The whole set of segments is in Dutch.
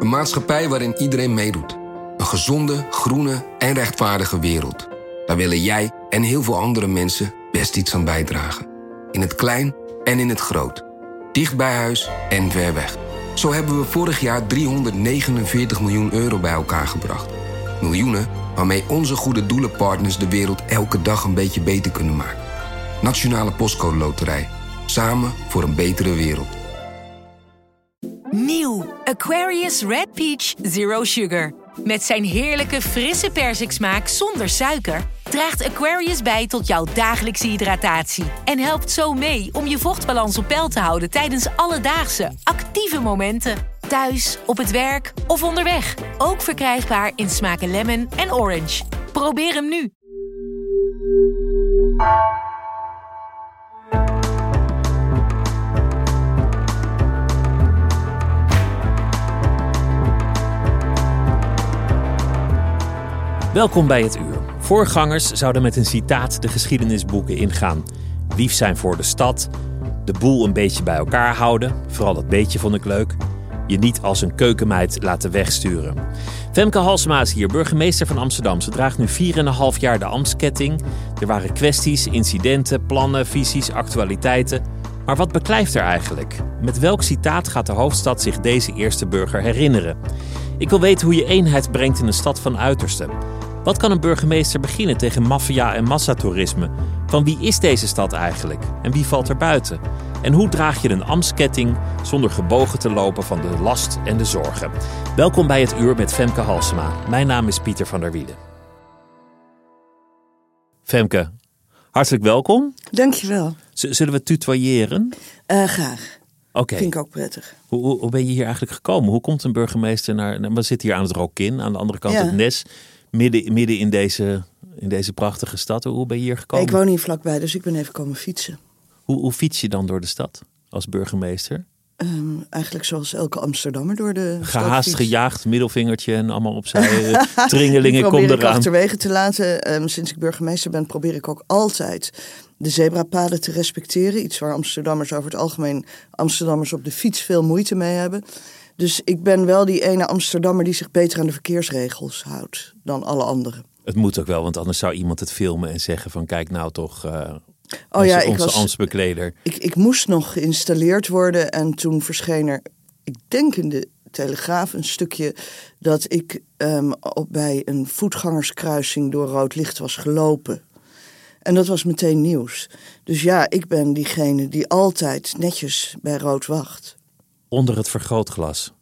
Een maatschappij waarin iedereen meedoet. Een gezonde, groene en rechtvaardige wereld. Daar willen jij en heel veel andere mensen best iets aan bijdragen. In het klein en in het groot. Dicht bij huis en ver weg. Zo hebben we vorig jaar 349 miljoen euro bij elkaar gebracht. Miljoenen waarmee onze goede doelenpartners de wereld elke dag een beetje beter kunnen maken. Nationale Postcode Loterij. Samen voor een betere wereld. Nieuw Aquarius Red Peach Zero Sugar. Met zijn heerlijke frisse persiksmaak zonder suiker draagt Aquarius bij tot jouw dagelijkse hydratatie. En helpt zo mee om je vochtbalans op peil te houden tijdens alledaagse, actieve momenten. Thuis, op het werk of onderweg. Ook verkrijgbaar in smaken lemon en orange. Probeer hem nu. Welkom bij Het Uur. Voorgangers zouden met een citaat de geschiedenisboeken ingaan. Lief zijn voor de stad, de boel een beetje bij elkaar houden, vooral dat beetje vond ik leuk, je niet als een keukenmeid laten wegsturen. Femke Halsema is hier, burgemeester van Amsterdam. Ze draagt nu 4,5 jaar de ambtsketting. Er waren kwesties, incidenten, plannen, visies, actualiteiten. Maar wat beklijft er eigenlijk? Met welk citaat gaat de hoofdstad zich deze eerste burger herinneren? Ik wil weten hoe je eenheid brengt in een stad van uitersten. Wat kan een burgemeester beginnen tegen maffia en massatoerisme? Van wie is deze stad eigenlijk? En wie valt er buiten? En hoe draag je een ambtsketting zonder gebogen te lopen van de last en de zorgen? Welkom bij Het Uur met Femke Halsema. Mijn naam is Pieter van der Wielen. Femke, hartelijk welkom. Dankjewel. Zullen we tutoyeren? Graag. Oké. Vind ik ook prettig. Hoe ben je hier eigenlijk gekomen? Hoe komt een burgemeester naar... We zitten hier aan het Rokin, aan de andere kant het Nes. Midden in deze prachtige stad. Hoe ben je hier gekomen? Ik woon hier vlakbij, dus ik ben even komen fietsen. Hoe fiets je dan door de stad als burgemeester? Eigenlijk zoals elke Amsterdammer door de Gehaast, stad gejaagd, middelvingertje en allemaal opzij. Tringelingen, kom eraan. probeer ik achterwege te laten. Sinds ik burgemeester ben, probeer ik ook altijd de zebrapaden te respecteren. Iets waar Amsterdammers over het algemeen Amsterdammers op de fiets veel moeite mee hebben. Dus ik ben wel die ene Amsterdammer die zich beter aan de verkeersregels houdt dan alle anderen. Het moet ook wel, want anders zou iemand het filmen en zeggen van kijk nou toch... onze ambtsbekleder. Ik moest nog geïnstalleerd worden en toen verscheen er, ik denk in de Telegraaf, een stukje dat ik bij een voetgangerskruising door rood licht was gelopen. En dat was meteen nieuws. Dus ja, ik ben diegene die altijd netjes bij rood wacht. Onder het vergrootglas.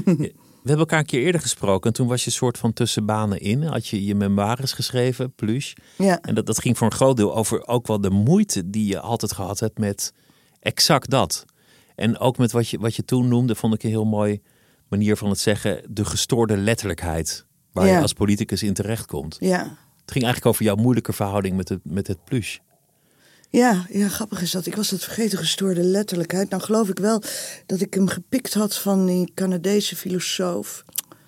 We hebben elkaar een keer eerder gesproken en toen was je soort van tussen banen in. Had je je memoires geschreven, Pluche. Ja. En dat ging voor een groot deel over ook wel de moeite die je altijd gehad hebt met exact dat. En ook met wat je toen noemde, vond ik een heel mooi manier van het zeggen, de gestoorde letterlijkheid. Waar je als politicus in terechtkomt. Ja. Het ging eigenlijk over jouw moeilijke verhouding met het Pluche. Ja, grappig is dat. Ik was dat vergeten, gestoorde letterlijkheid. Nou geloof ik wel dat ik hem gepikt had van die Canadese filosoof.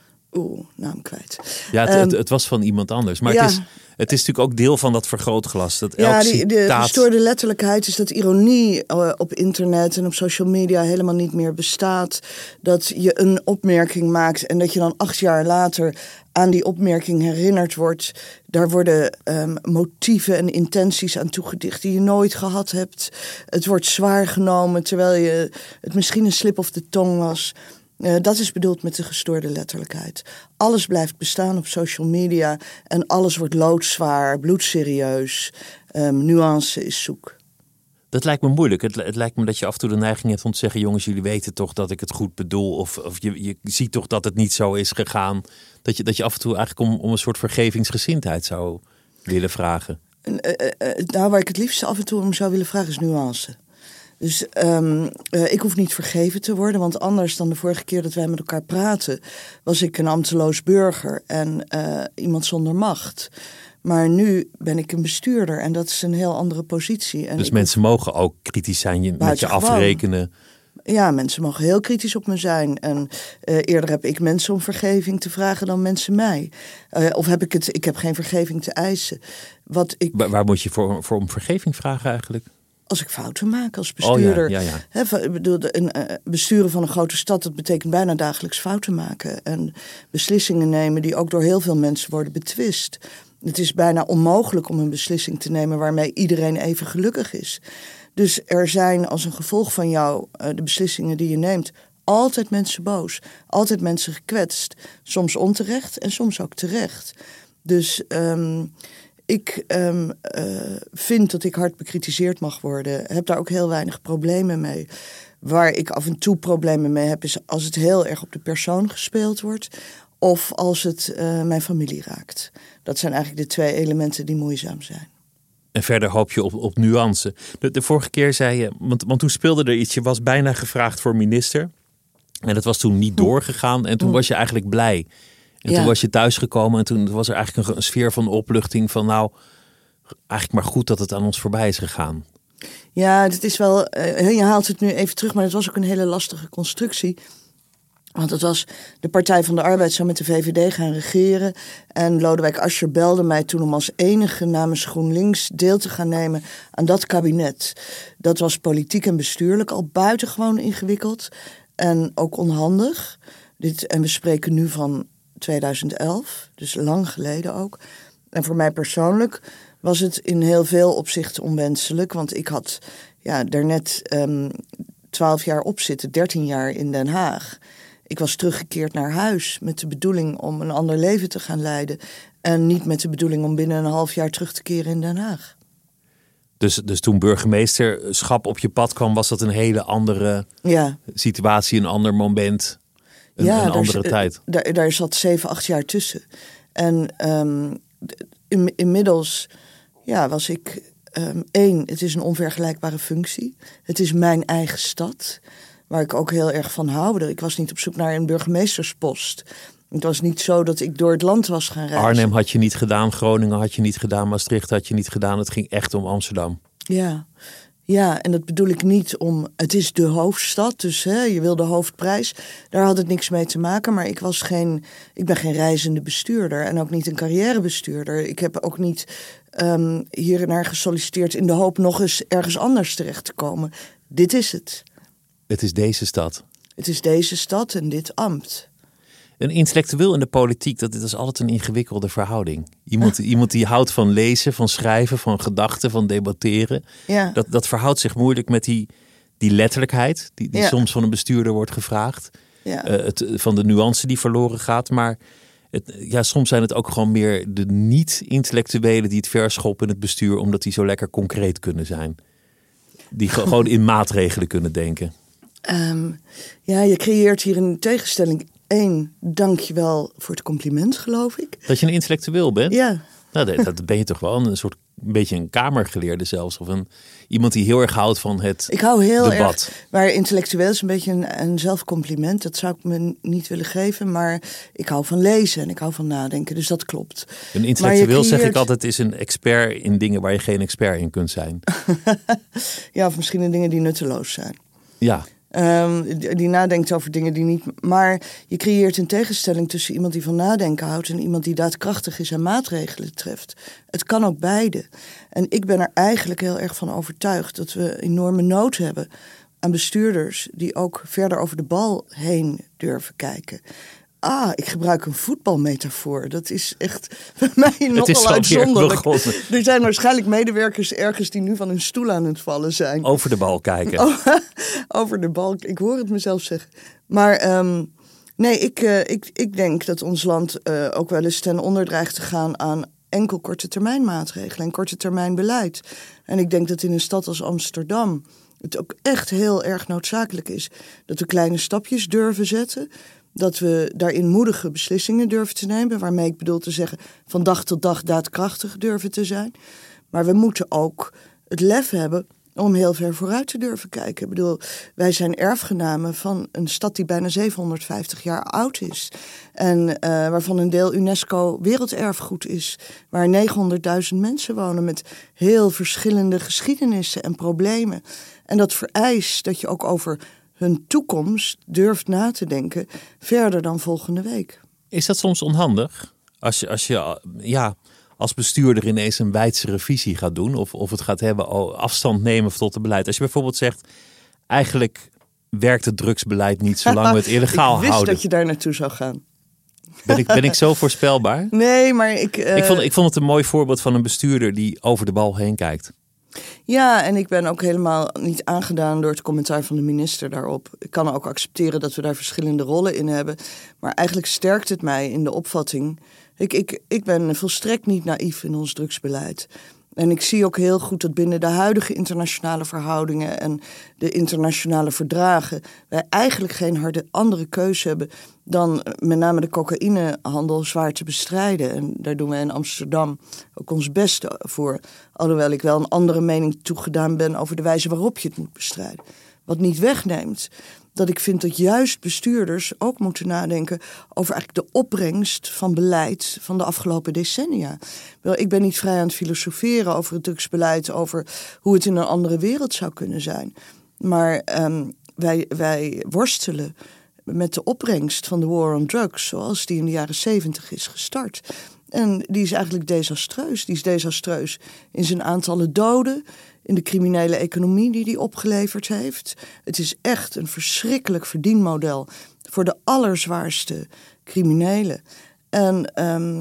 Naam kwijt. Ja, het was van iemand anders. Maar het is natuurlijk ook deel van dat vergrootglas. Dat de gestoorde letterlijkheid is dat ironie op internet en op social media helemaal niet meer bestaat. Dat je een opmerking maakt en dat je dan 8 jaar later aan die opmerking herinnerd wordt. Daar worden motieven en intenties aan toegedicht die je nooit gehad hebt. Het wordt zwaar genomen terwijl het misschien een slip of de tong was. Dat is bedoeld met de gestoorde letterlijkheid. Alles blijft bestaan op social media en alles wordt loodzwaar, bloedserieus. Nuance is zoek. Dat lijkt me moeilijk. Het lijkt me dat je af en toe de neiging hebt om te zeggen... jongens, jullie weten toch dat ik het goed bedoel... of je ziet toch dat het niet zo is gegaan... dat je af en toe eigenlijk om een soort vergevingsgezindheid zou willen vragen. Waar ik het liefst af en toe om zou willen vragen is nuance. Dus ik hoef niet vergeven te worden... want anders dan de vorige keer dat wij met elkaar praten... was ik een ambteloos burger en iemand zonder macht... Maar nu ben ik een bestuurder en dat is een heel andere positie. En dus mensen mogen ook kritisch zijn, met je afrekenen? Ja, mensen mogen heel kritisch op me zijn. En eerder heb ik mensen om vergeving te vragen dan mensen mij. Of heb ik heb geen vergeving te eisen. Waar moet je voor om vergeving vragen eigenlijk? Als ik fouten maak als bestuurder. Ik bedoel, besturen van een grote stad, dat betekent bijna dagelijks fouten maken. En beslissingen nemen die ook door heel veel mensen worden betwist. Het is bijna onmogelijk om een beslissing te nemen waarmee iedereen even gelukkig is. Dus er zijn als een gevolg van jou, de beslissingen die je neemt, altijd mensen boos. Altijd mensen gekwetst. Soms onterecht en soms ook terecht. Dus ik vind dat ik hard bekritiseerd mag worden. Heb daar ook heel weinig problemen mee. Waar ik af en toe problemen mee heb, is als het heel erg op de persoon gespeeld wordt. Of als het mijn familie raakt. Dat zijn eigenlijk de 2 elementen die moeizaam zijn. En verder hoop je op nuance. De vorige keer zei je, want toen speelde er iets. Je was bijna gevraagd voor minister. En dat was toen niet doorgegaan. En toen was je eigenlijk blij. En toen was je thuisgekomen. En toen was er eigenlijk een sfeer van opluchting. Van nou, eigenlijk maar goed dat het aan ons voorbij is gegaan. Ja, het is wel, je haalt het nu even terug. Maar het was ook een hele lastige constructie. Want het was de Partij van de Arbeid zou met de VVD gaan regeren. En Lodewijk Asscher belde mij toen om als enige namens GroenLinks deel te gaan nemen aan dat kabinet. Dat was politiek en bestuurlijk al buitengewoon ingewikkeld. En ook onhandig. En we spreken nu van 2011, dus lang geleden ook. En voor mij persoonlijk was het in heel veel opzichten onwenselijk. Want ik had daarnet 12 jaar op zitten, 13 jaar in Den Haag. Ik was teruggekeerd naar huis met de bedoeling om een ander leven te gaan leiden. En niet met de bedoeling om binnen een half jaar terug te keren in Den Haag. Dus toen burgemeesterschap op je pad kwam, was dat een hele andere situatie, een ander moment, een andere tijd. Daar zat 7-8 jaar tussen. En inmiddels was ik... het is een onvergelijkbare functie. Het is mijn eigen stad, waar ik ook heel erg van hou. Ik was niet op zoek naar een burgemeesterspost. Het was niet zo dat ik door het land was gaan reizen. Arnhem had je niet gedaan, Groningen had je niet gedaan, Maastricht had je niet gedaan. Het ging echt om Amsterdam. Ja, en dat bedoel ik niet om... Het is de hoofdstad, dus je wil de hoofdprijs. Daar had het niks mee te maken, maar ik ben geen reizende bestuurder en ook niet een carrièrebestuurder. Ik heb ook niet hiernaar gesolliciteerd in de hoop nog eens ergens anders terecht te komen. Dit is het. Het is deze stad. Het is deze stad en dit ambt. Een intellectueel in de politiek, dat is altijd een ingewikkelde verhouding. Iemand die houdt van lezen, van schrijven, van gedachten, van debatteren. Ja. Dat verhoudt zich moeilijk met die letterlijkheid die soms van een bestuurder wordt gevraagd. Ja. Van de nuance die verloren gaat. Maar soms zijn het ook gewoon meer de niet-intellectuelen die het verschoppen in het bestuur, omdat die zo lekker concreet kunnen zijn. Die gewoon in maatregelen kunnen denken. Je creëert hier een tegenstelling. 1, dank je wel voor het compliment, geloof ik. Dat je een intellectueel bent? Ja. Nou, dat ben je toch wel een beetje een kamergeleerde zelfs. Of iemand die heel erg houdt van het debat. Ik hou heel erg, maar intellectueel is een beetje een zelfcompliment. Dat zou ik me niet willen geven, maar ik hou van lezen en ik hou van nadenken. Dus dat klopt. Een intellectueel, zeg ik altijd, is een expert in dingen waar je geen expert in kunt zijn. Of misschien in dingen die nutteloos zijn. Ja. Die nadenkt over dingen die niet... Maar je creëert een tegenstelling tussen iemand die van nadenken houdt en iemand die daadkrachtig is en maatregelen treft. Het kan ook beide. En ik ben er eigenlijk heel erg van overtuigd dat we enorme nood hebben aan bestuurders die ook verder over de bal heen durven kijken. Ik gebruik een voetbalmetafoor. Dat is echt bij mij nogal uitzonderlijk. Er zijn waarschijnlijk medewerkers ergens die nu van hun stoel aan het vallen zijn. Over de bal kijken. Over de bal. Ik hoor het mezelf zeggen. Maar ik denk dat ons land ook wel eens ten onder dreigt te gaan aan enkel korte termijn maatregelen en korte termijn beleid. En ik denk dat in een stad als Amsterdam het ook echt heel erg noodzakelijk is dat we kleine stapjes durven zetten. Dat we daarin moedige beslissingen durven te nemen. Waarmee ik bedoel te zeggen, van dag tot dag daadkrachtig durven te zijn. Maar we moeten ook het lef hebben om heel ver vooruit te durven kijken. Ik bedoel, wij zijn erfgenamen van een stad die bijna 750 jaar oud is. En waarvan een deel UNESCO werelderfgoed is. Waar 900.000 mensen wonen met heel verschillende geschiedenissen en problemen. En dat vereist dat je ook over hun toekomst durft na te denken verder dan volgende week. Is dat soms onhandig? Als als bestuurder ineens een weidsere visie gaat doen. Of het gaat hebben afstand nemen tot het beleid. Als je bijvoorbeeld zegt, eigenlijk werkt het drugsbeleid niet zolang we het illegaal houden. Ik wist dat je daar naartoe zou gaan. Ben ik zo voorspelbaar? Nee, maar Ik vond het een mooi voorbeeld van een bestuurder die over de bal heen kijkt. Ja, en ik ben ook helemaal niet aangedaan door het commentaar van de minister daarop. Ik kan ook accepteren dat we daar verschillende rollen in hebben. Maar eigenlijk sterkt het mij in de opvatting. Ik ben volstrekt niet naïef in ons drugsbeleid. En ik zie ook heel goed dat binnen de huidige internationale verhoudingen en de internationale verdragen wij eigenlijk geen andere keuze hebben dan met name de cocaïnehandel zwaar te bestrijden. En daar doen we in Amsterdam ook ons beste voor. Alhoewel ik wel een andere mening toegedaan ben over de wijze waarop je het moet bestrijden. Wat niet wegneemt dat ik vind dat juist bestuurders ook moeten nadenken over eigenlijk de opbrengst van beleid van de afgelopen decennia. Ik ben niet vrij aan het filosoferen over het drugsbeleid, over hoe het in een andere wereld zou kunnen zijn. Maar wij worstelen met de opbrengst van de war on drugs, zoals die in de jaren 70 is gestart. En die is eigenlijk desastreus. Die is desastreus in zijn aantallen doden, in de criminele economie die opgeleverd heeft. Het is echt een verschrikkelijk verdienmodel voor de allerzwaarste criminelen. En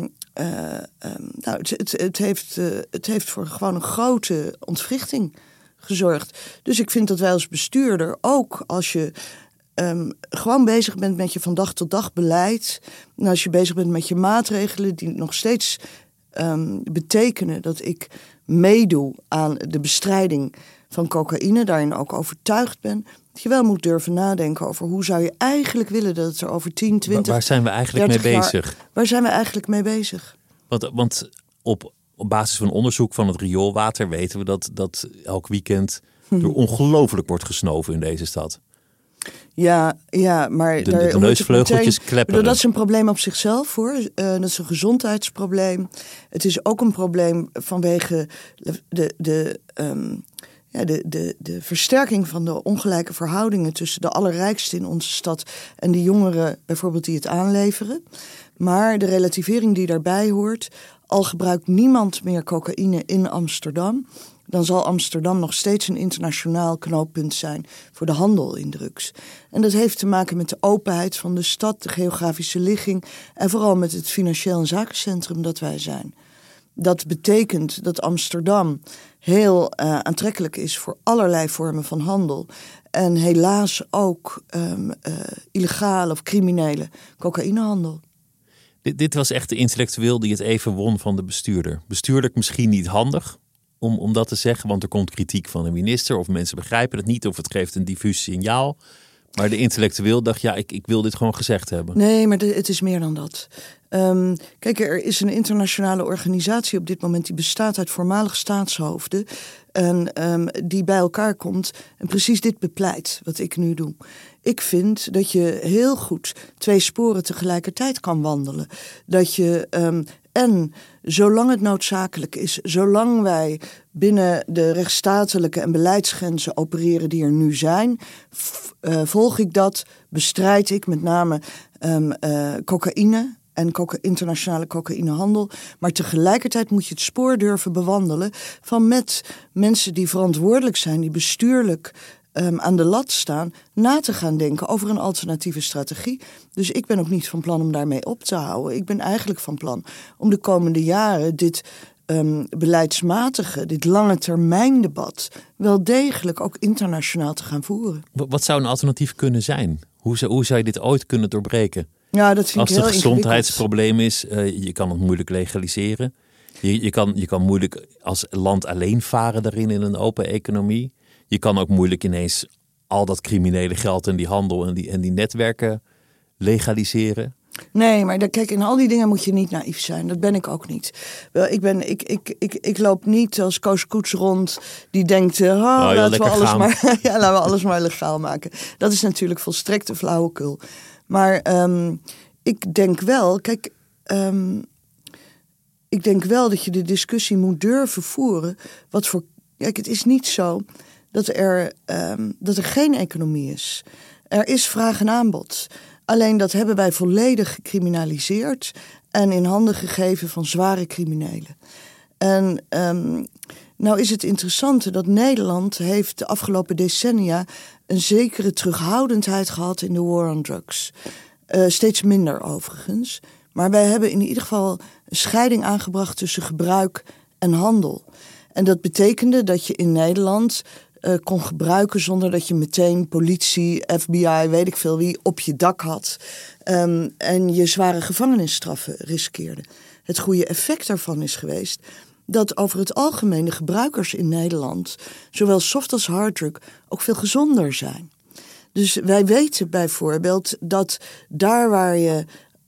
het heeft voor gewoon een grote ontwrichting gezorgd. Dus ik vind dat wij als bestuurder, ook als je gewoon bezig bent met je van dag tot dag beleid, en als je bezig bent met je maatregelen die nog steeds betekenen dat ik meedoe aan de bestrijding van cocaïne, daarin ook overtuigd ben, dat je wel moet durven nadenken over hoe zou je eigenlijk willen dat het er over 10, 20, waar zijn we eigenlijk mee bezig? Waar zijn we eigenlijk mee bezig? Want op basis van onderzoek van het rioolwater weten we dat elk weekend er ongelooflijk wordt gesnoven in deze stad. Ja, maar de neusvleugeltjes klepperen. Dat is een probleem op zichzelf, hoor. Dat is een gezondheidsprobleem. Het is ook een probleem vanwege de versterking van de ongelijke verhoudingen tussen de allerrijksten in onze stad en de jongeren bijvoorbeeld die het aanleveren. Maar de relativering die daarbij hoort, al gebruikt niemand meer cocaïne in Amsterdam, dan zal Amsterdam nog steeds een internationaal knooppunt zijn voor de handel in drugs. En dat heeft te maken met de openheid van de stad, de geografische ligging en vooral met het financieel en zakencentrum dat wij zijn. Dat betekent dat Amsterdam heel aantrekkelijk is voor allerlei vormen van handel. En helaas ook illegale of criminele cocaïnehandel. Dit was echt de intellectueel die het even won van de bestuurder. Bestuurlijk misschien niet handig om dat te zeggen, want er komt kritiek van de minister of mensen begrijpen het niet of het geeft een diffuus signaal. Maar de intellectueel dacht, ja, ik wil dit gewoon gezegd hebben. Nee, maar het is meer dan dat. Kijk, er is een internationale organisatie op dit moment die bestaat uit voormalig staatshoofden en die bij elkaar komt en precies dit bepleit wat ik nu doe. Ik vind dat je heel goed 2 sporen tegelijkertijd kan wandelen. Dat je en zolang het noodzakelijk is, zolang wij binnen de rechtsstatelijke en beleidsgrenzen opereren die er nu zijn, volg ik dat, bestrijd ik met name cocaïne en internationale cocaïnehandel. Maar tegelijkertijd moet je het spoor durven bewandelen van met mensen die verantwoordelijk zijn, die bestuurlijk aan de lat staan, na te gaan denken over een alternatieve strategie. Dus ik ben ook niet van plan om daarmee op te houden. Ik ben eigenlijk van plan om de komende jaren dit beleidsmatige, dit lange termijn debat wel degelijk ook internationaal te gaan voeren. Wat zou een alternatief kunnen zijn? Hoe zou je dit ooit kunnen doorbreken? Ja, dat vind ik heel Als er een gezondheidsprobleem is, je kan het moeilijk legaliseren. Je kan moeilijk als land alleen varen daarin in een open economie. Je kan ook moeilijk ineens al dat criminele geld en die handel en die netwerken legaliseren. Nee, maar kijk, in al die dingen moet je niet naïef zijn. Dat ben ik ook niet. Ik loop niet als Koos Koets rond die denkt, laten we alles maar legaal maken. Dat is natuurlijk volstrekte flauwekul. Maar ik denk wel, ik denk wel dat je de discussie moet durven voeren. Kijk, het is niet zo dat er geen economie is. Er is vraag en aanbod. Alleen dat hebben wij volledig gecriminaliseerd. en in handen gegeven van zware criminelen. En nou is het interessante dat Nederland heeft de afgelopen decennia een zekere terughoudendheid gehad in de war on drugs. Steeds minder overigens. Maar wij hebben in ieder geval een scheiding aangebracht tussen gebruik en handel. En dat betekende dat je in Nederland kon gebruiken zonder dat je meteen politie, FBI, weet ik veel wie, op je dak had. En je zware gevangenisstraffen riskeerde. Het goede effect daarvan is geweest dat over het algemeen de gebruikers in Nederland, zowel soft als harddrug, ook veel gezonder zijn. Dus wij weten bijvoorbeeld dat daar waar je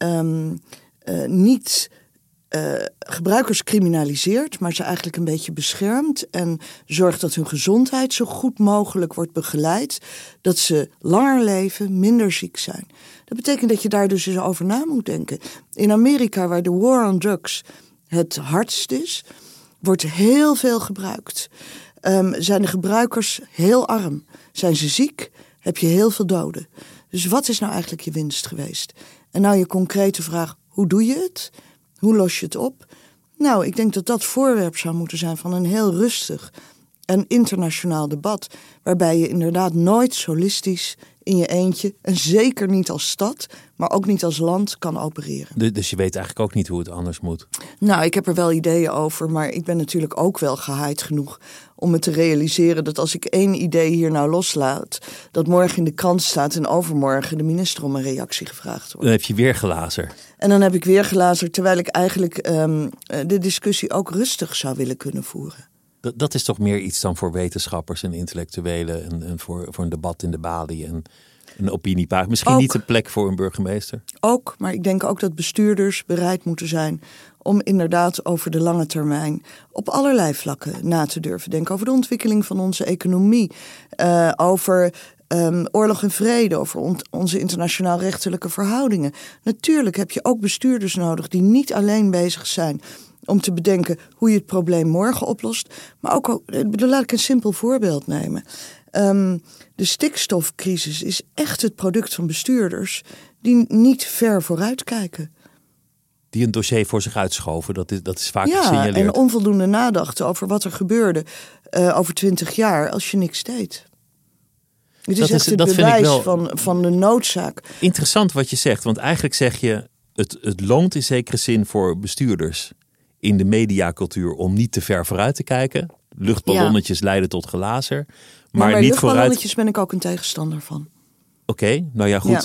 niet gebruikers criminaliseert, maar ze eigenlijk een beetje beschermt en zorgt dat hun gezondheid zo goed mogelijk wordt begeleid, dat ze langer leven, minder ziek zijn. Dat betekent dat je daar dus eens over na moet denken. In Amerika, waar de war on drugs het hardst is, wordt heel veel gebruikt. Zijn de gebruikers heel arm? Zijn ze ziek? Heb je heel veel doden? Dus wat is nou eigenlijk je winst geweest? En nou je concrete vraag, hoe doe je het? Hoe los je het op? Nou, ik denk dat dat voorwerp zou moeten zijn van een heel rustig en internationaal debat, waarbij je inderdaad nooit solistisch in je eentje, en zeker niet als stad, maar ook niet als land, kan opereren. Dus je weet eigenlijk ook niet hoe het anders moet? Nou, ik heb er wel ideeën over, maar ik ben natuurlijk ook wel gehaaid genoeg om me te realiseren dat als ik 1 idee hier nou loslaat, dat morgen in de krant staat en overmorgen de minister om een reactie gevraagd wordt. Dan heb je weer glazer. En dan heb ik weer glazer, terwijl ik eigenlijk de discussie ook rustig zou willen kunnen voeren. Dat is toch meer iets dan voor wetenschappers en intellectuelen en voor een debat in de balie en een opiniepagina. Misschien ook niet de plek voor een burgemeester? Ook, maar ik denk ook dat bestuurders bereid moeten zijn om inderdaad over de lange termijn op allerlei vlakken na te durven denken. Over de ontwikkeling van onze economie, over oorlog en vrede, over onze internationaal rechtelijke verhoudingen. Natuurlijk heb je ook bestuurders nodig die niet alleen bezig zijn om te bedenken hoe je het probleem morgen oplost. Maar ook, laat ik een simpel voorbeeld nemen. De stikstofcrisis is echt het product van bestuurders die niet ver vooruit kijken. Die een dossier voor zich uitschoven, dat is vaak gesignaleerd. Ja, en onvoldoende nadachten over wat er gebeurde over 20 jaar als je niks deed. Het is echt het bewijs van de noodzaak. Interessant wat je zegt, want eigenlijk zeg je, het loont in zekere zin voor bestuurders in de mediacultuur om niet te ver vooruit te kijken. Luchtballonnetjes leiden tot glazer. Maar niet luchtballonnetjes vooruit ben ik ook een tegenstander van. Oké, nou ja, goed.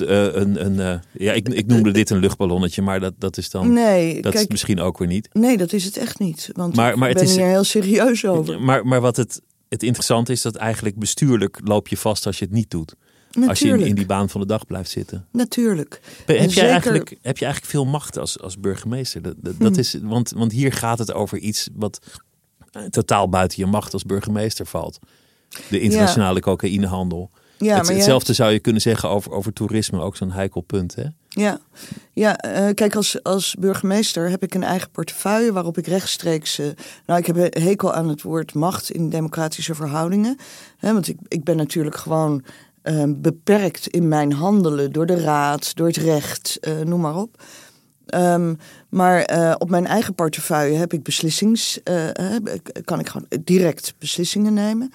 Ja. Ik noemde dit een luchtballonnetje, maar dat is dan. Nee, dat is misschien ook weer niet. Nee, dat is het echt niet. Want maar ik ben hier heel serieus over. Maar wat het interessante is, dat eigenlijk bestuurlijk loop je vast als je het niet doet. Natuurlijk. Als je in die baan van de dag blijft zitten. Natuurlijk. Heb je eigenlijk veel macht als burgemeester? Dat is, want hier gaat het over iets wat totaal buiten je macht als burgemeester valt. De internationale cocaïnehandel. Ja, hetzelfde zou je kunnen zeggen over toerisme, ook zo'n heikel punt, hè? Ja, kijk, als burgemeester heb ik een eigen portefeuille waarop ik rechtstreeks. Ik heb een hekel aan het woord macht in democratische verhoudingen. Want ik ben natuurlijk gewoon beperkt in mijn handelen door de raad, door het recht, noem maar op. Maar op mijn eigen portefeuille heb ik kan ik gewoon direct beslissingen nemen.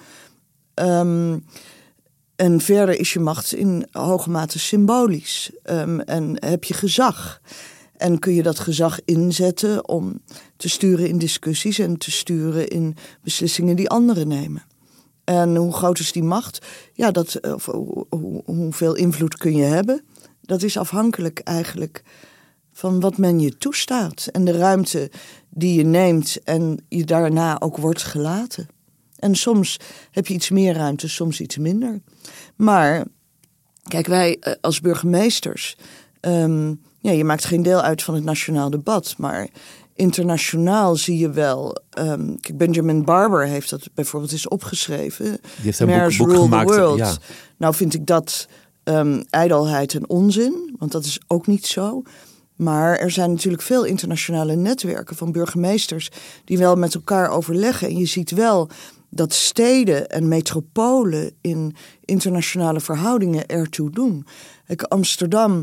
En verder is je macht in hoge mate symbolisch. En heb je gezag. En kun je dat gezag inzetten om te sturen in discussies en te sturen in beslissingen die anderen nemen. En hoe groot is die macht? Ja, hoeveel invloed kun je hebben? Dat is afhankelijk eigenlijk van wat men je toestaat. En de ruimte die je neemt en je daarna ook wordt gelaten. En soms heb je iets meer ruimte, soms iets minder. Maar kijk, wij als burgemeesters, je maakt geen deel uit van het nationaal debat, maar internationaal zie je wel. Kijk, Benjamin Barber heeft dat bijvoorbeeld eens opgeschreven. Die heeft een boek gemaakt. The World. Ja. Nou vind ik dat ijdelheid en onzin, want dat is ook niet zo. Maar er zijn natuurlijk veel internationale netwerken van burgemeesters die wel met elkaar overleggen. En je ziet wel dat steden en metropolen in internationale verhoudingen ertoe doen. Amsterdam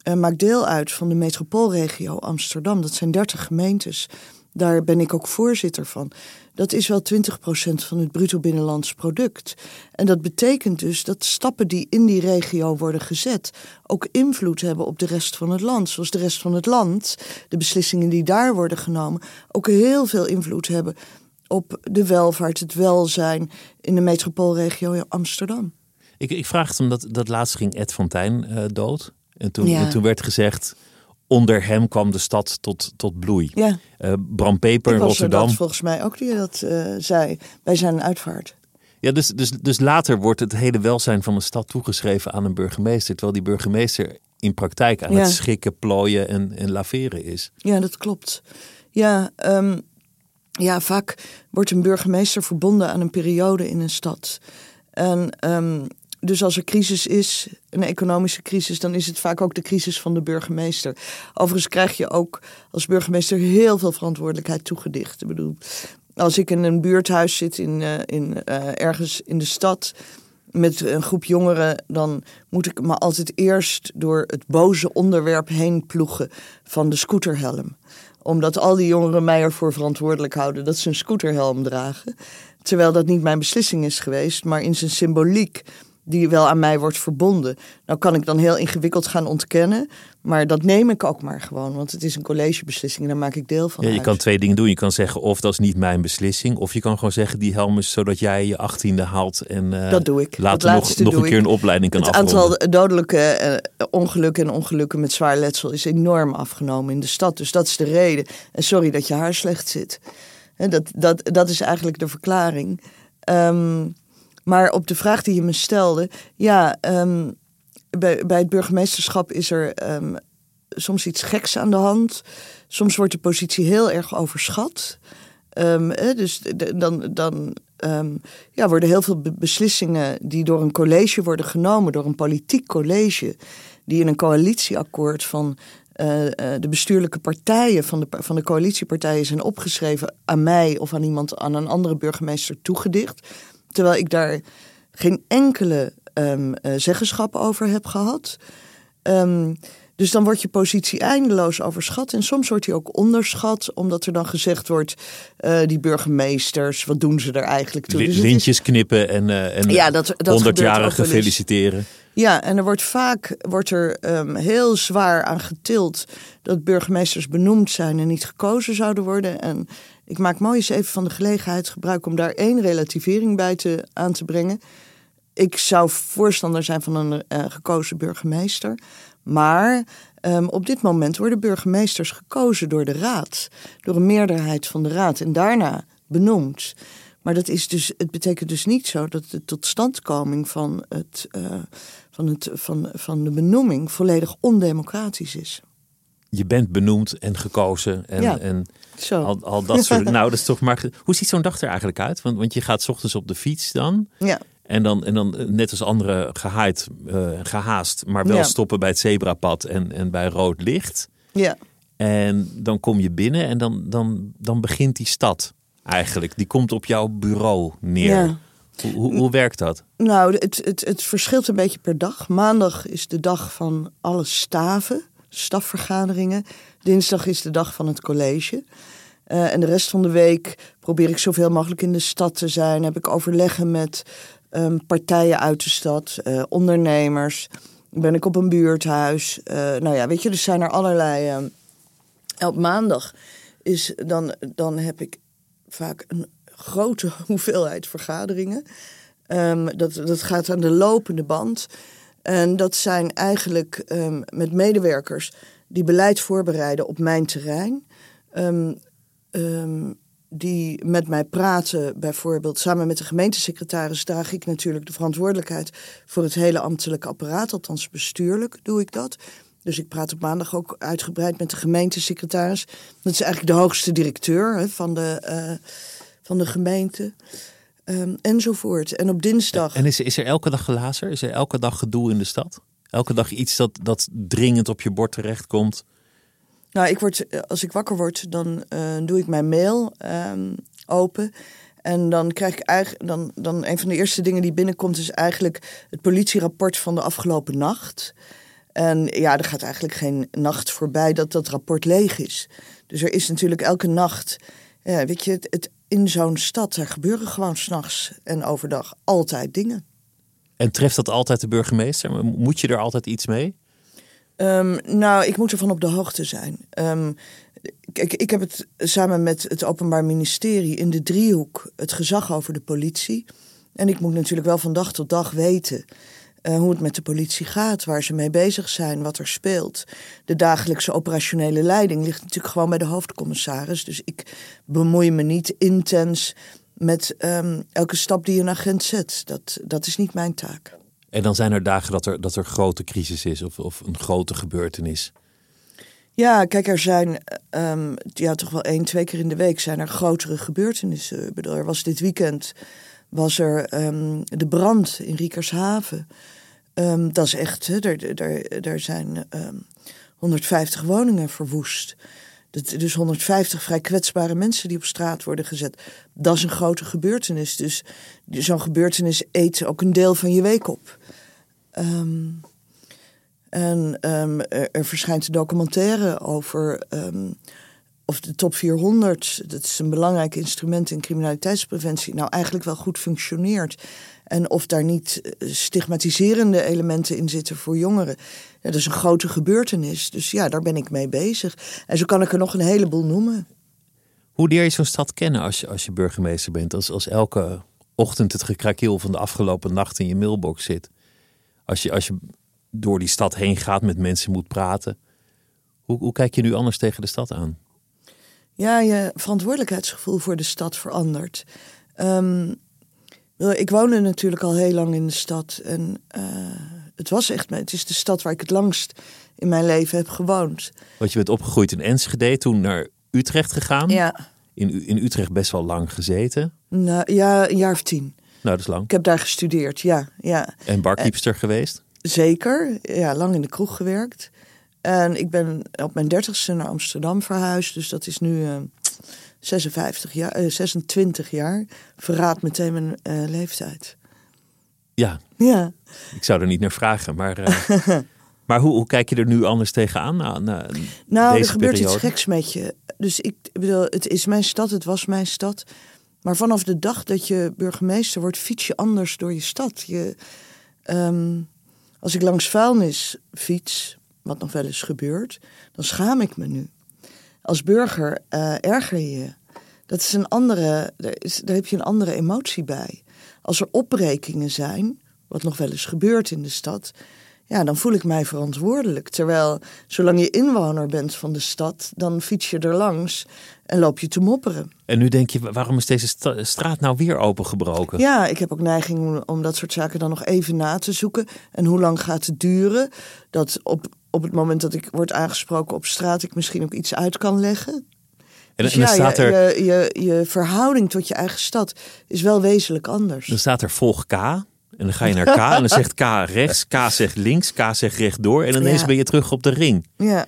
maakt deel uit van de metropoolregio Amsterdam. Dat zijn 30 gemeentes. Daar ben ik ook voorzitter van. Dat is wel 20% van het bruto binnenlands product. En dat betekent dus dat stappen die in die regio worden gezet ook invloed hebben op de rest van het land. Zoals de rest van het land, de beslissingen die daar worden genomen, ook heel veel invloed hebben op de welvaart, het welzijn in de metropoolregio Amsterdam. Ik vraag het omdat dat laatst ging Ed van Tijn dood. En toen werd gezegd, onder hem kwam de stad tot bloei. Ja. Bram Peper in Rotterdam. Dat volgens mij ook die dat zei bij zijn uitvaart. Ja, dus later wordt het hele welzijn van een stad toegeschreven aan een burgemeester. Terwijl die burgemeester in praktijk aan het schikken, plooien en laveren is. Ja, dat klopt. Ja, vaak wordt een burgemeester verbonden aan een periode in een stad. En dus als er crisis is, een economische crisis, dan is het vaak ook de crisis van de burgemeester. Overigens krijg je ook als burgemeester heel veel verantwoordelijkheid toegedicht. Ik bedoel, als ik in een buurthuis zit ergens in de stad met een groep jongeren, dan moet ik me altijd eerst door het boze onderwerp heen ploegen van de scooterhelm. Omdat al die jongeren mij ervoor verantwoordelijk houden dat ze een scooterhelm dragen. Terwijl dat niet mijn beslissing is geweest, maar in zijn symboliek die wel aan mij wordt verbonden. Nou kan ik dan heel ingewikkeld gaan ontkennen, maar dat neem ik ook maar gewoon. Want het is een collegebeslissing en daar maak ik deel van. Ja, je kan 2 dingen doen. Je kan zeggen of dat is niet mijn beslissing. Of je kan gewoon zeggen die helm is zodat jij je 18e haalt. En dat doe ik. Later nog een keer een opleiding kan afronden. Het aantal dodelijke ongelukken en ongelukken met zwaar letsel is enorm afgenomen in de stad. Dus dat is de reden. En sorry dat je haar slecht zit. Dat is eigenlijk de verklaring. Maar op de vraag die je me stelde, bij het burgemeesterschap is er soms iets geks aan de hand. Soms wordt de positie heel erg overschat. Dus dan worden heel veel beslissingen die door een college worden genomen, door een politiek college, die in een coalitieakkoord van de bestuurlijke partijen van de coalitiepartijen zijn opgeschreven aan mij of aan een andere burgemeester toegedicht. Terwijl ik daar geen enkele zeggenschap over heb gehad. Dus dan wordt je positie eindeloos overschat. En soms wordt die ook onderschat, omdat er dan gezegd wordt, die burgemeesters, wat doen ze er eigenlijk toe? Dus lintjes knippen en 100-jarigen feliciteren. Ja, en er wordt er heel zwaar aan getild dat burgemeesters benoemd zijn en niet gekozen zouden worden. En ik maak mooi eens even van de gelegenheid gebruik om daar 1 relativering bij aan te brengen. Ik zou voorstander zijn van een gekozen burgemeester. Maar op dit moment worden burgemeesters gekozen door de raad. Door een meerderheid van de raad en daarna benoemd. Maar het betekent dus niet zo dat de totstandkoming van de benoeming volledig ondemocratisch is. Je bent benoemd en gekozen en al dat soort. Nou, dat is toch maar. Hoe ziet zo'n dag er eigenlijk uit? Want je gaat 's ochtends op de fiets dan. Ja. En dan net als anderen gehaast, maar wel stoppen bij het zebrapad en bij rood licht. Ja. En dan kom je binnen en dan begint die stad eigenlijk. Die komt op jouw bureau neer. Ja. Hoe werkt dat? Nou, het verschilt een beetje per dag. Maandag is de dag van alle staven, stafvergaderingen. Dinsdag is de dag van het college. En de rest van de week probeer ik zoveel mogelijk in de stad te zijn. Heb ik overleggen met partijen uit de stad, ondernemers. Ben ik op een buurthuis. Er zijn er allerlei. Op maandag dan heb ik vaak een grote hoeveelheid vergaderingen. Dat gaat aan de lopende band. En dat zijn eigenlijk met medewerkers die beleid voorbereiden op mijn terrein. Die met mij praten, bijvoorbeeld samen met de gemeentesecretaris, draag ik natuurlijk de verantwoordelijkheid voor het hele ambtelijke apparaat, althans bestuurlijk doe ik dat. Dus ik praat op maandag ook uitgebreid met de gemeentesecretaris. Dat is eigenlijk de hoogste directeur van de gemeente. Enzovoort. En op dinsdag. En is er elke dag glazer? Is er elke dag gedoe in de stad? Elke dag iets dat dringend op je bord terechtkomt? Nou, als ik wakker word, dan doe ik mijn mail open. En dan krijg ik dan een van de eerste dingen die binnenkomt is eigenlijk het politierapport van de afgelopen nacht. En ja, er gaat eigenlijk geen nacht voorbij dat rapport leeg is. Dus er is natuurlijk elke nacht... weet je, in zo'n stad, er gebeuren gewoon 's nachts en overdag altijd dingen. En treft dat altijd de burgemeester? Moet je er altijd iets mee? Nou, ik moet ervan op de hoogte zijn. Kijk, ik heb het samen met het Openbaar Ministerie in de driehoek het gezag over de politie. En ik moet natuurlijk wel van dag tot dag weten hoe het met de politie gaat, waar ze mee bezig zijn, wat er speelt. De dagelijkse operationele leiding ligt natuurlijk gewoon bij de hoofdcommissaris. Dus ik bemoei me niet intens met elke stap die een agent zet. Dat is niet mijn taak. En dan zijn er dagen dat er grote crisis is of een grote gebeurtenis. Ja, kijk, er zijn toch wel 1-2 keer in de week zijn er grotere gebeurtenissen. Ik bedoel, er was dit weekend de brand in Riekershaven. Dat is echt, er zijn 150 woningen verwoest. Dus 150 vrij kwetsbare mensen die op straat worden gezet. Dat is een grote gebeurtenis. Dus zo'n gebeurtenis eet ook een deel van je week op. Er verschijnt een documentaire over of de top 400... dat is een belangrijk instrument in criminaliteitspreventie... nou eigenlijk wel goed functioneert. En of daar niet stigmatiserende elementen in zitten voor jongeren. Ja, dat is een grote gebeurtenis. Dus ja, daar ben ik mee bezig. En zo kan ik er nog een heleboel noemen. Hoe leer je zo'n stad kennen als je burgemeester bent? Als elke ochtend het gekrakeel van de afgelopen nacht in je mailbox zit. Als je door die stad heen gaat, met mensen moet praten. Hoe kijk je nu anders tegen de stad aan? Ja, je verantwoordelijkheidsgevoel voor de stad verandert. Ik woonde natuurlijk al heel lang in de stad. En het is de stad waar ik het langst in mijn leven heb gewoond. Want je bent opgegroeid in Enschede, toen naar Utrecht gegaan. Ja. In Utrecht best wel lang gezeten. Nou, ja, een jaar of 10. Nou, dat is lang. Ik heb daar gestudeerd, ja. En barkeepster geweest? Zeker, ja, lang in de kroeg gewerkt. En ik ben op mijn 30ste naar Amsterdam verhuisd. Dus dat is nu 26 jaar. Verraadt meteen mijn leeftijd. Ja. Ik zou er niet naar vragen. Maar hoe kijk je er nu anders tegenaan na deze er gebeurt periode? Iets geks met je. Dus ik bedoel, het is mijn stad, het was mijn stad. Maar vanaf de dag dat je burgemeester wordt, fiets je anders door je stad. Als ik langs vuilnis fiets, wat nog wel eens gebeurt, dan schaam ik me nu. Als burger erger je. Dat is daar heb je een andere emotie bij. Als er opbrekingen zijn, wat nog wel eens gebeurt in de stad, ja, dan voel ik mij verantwoordelijk. Terwijl, zolang je inwoner bent van de stad, dan fiets je er langs en loop je te mopperen. En nu denk je, waarom is deze straat nou weer opengebroken? Ja, ik heb ook neiging om dat soort zaken dan nog even na te zoeken. En hoe lang gaat het duren? Dat op het moment dat ik word aangesproken op straat, ik misschien ook iets uit kan leggen. En Dus dan staat je verhouding tot je eigen stad is wel wezenlijk anders. Dan staat er volg K. En dan ga je naar K en dan zegt K rechts, K zegt links, K zegt rechtdoor. En ineens ben je terug op de ring. Ja,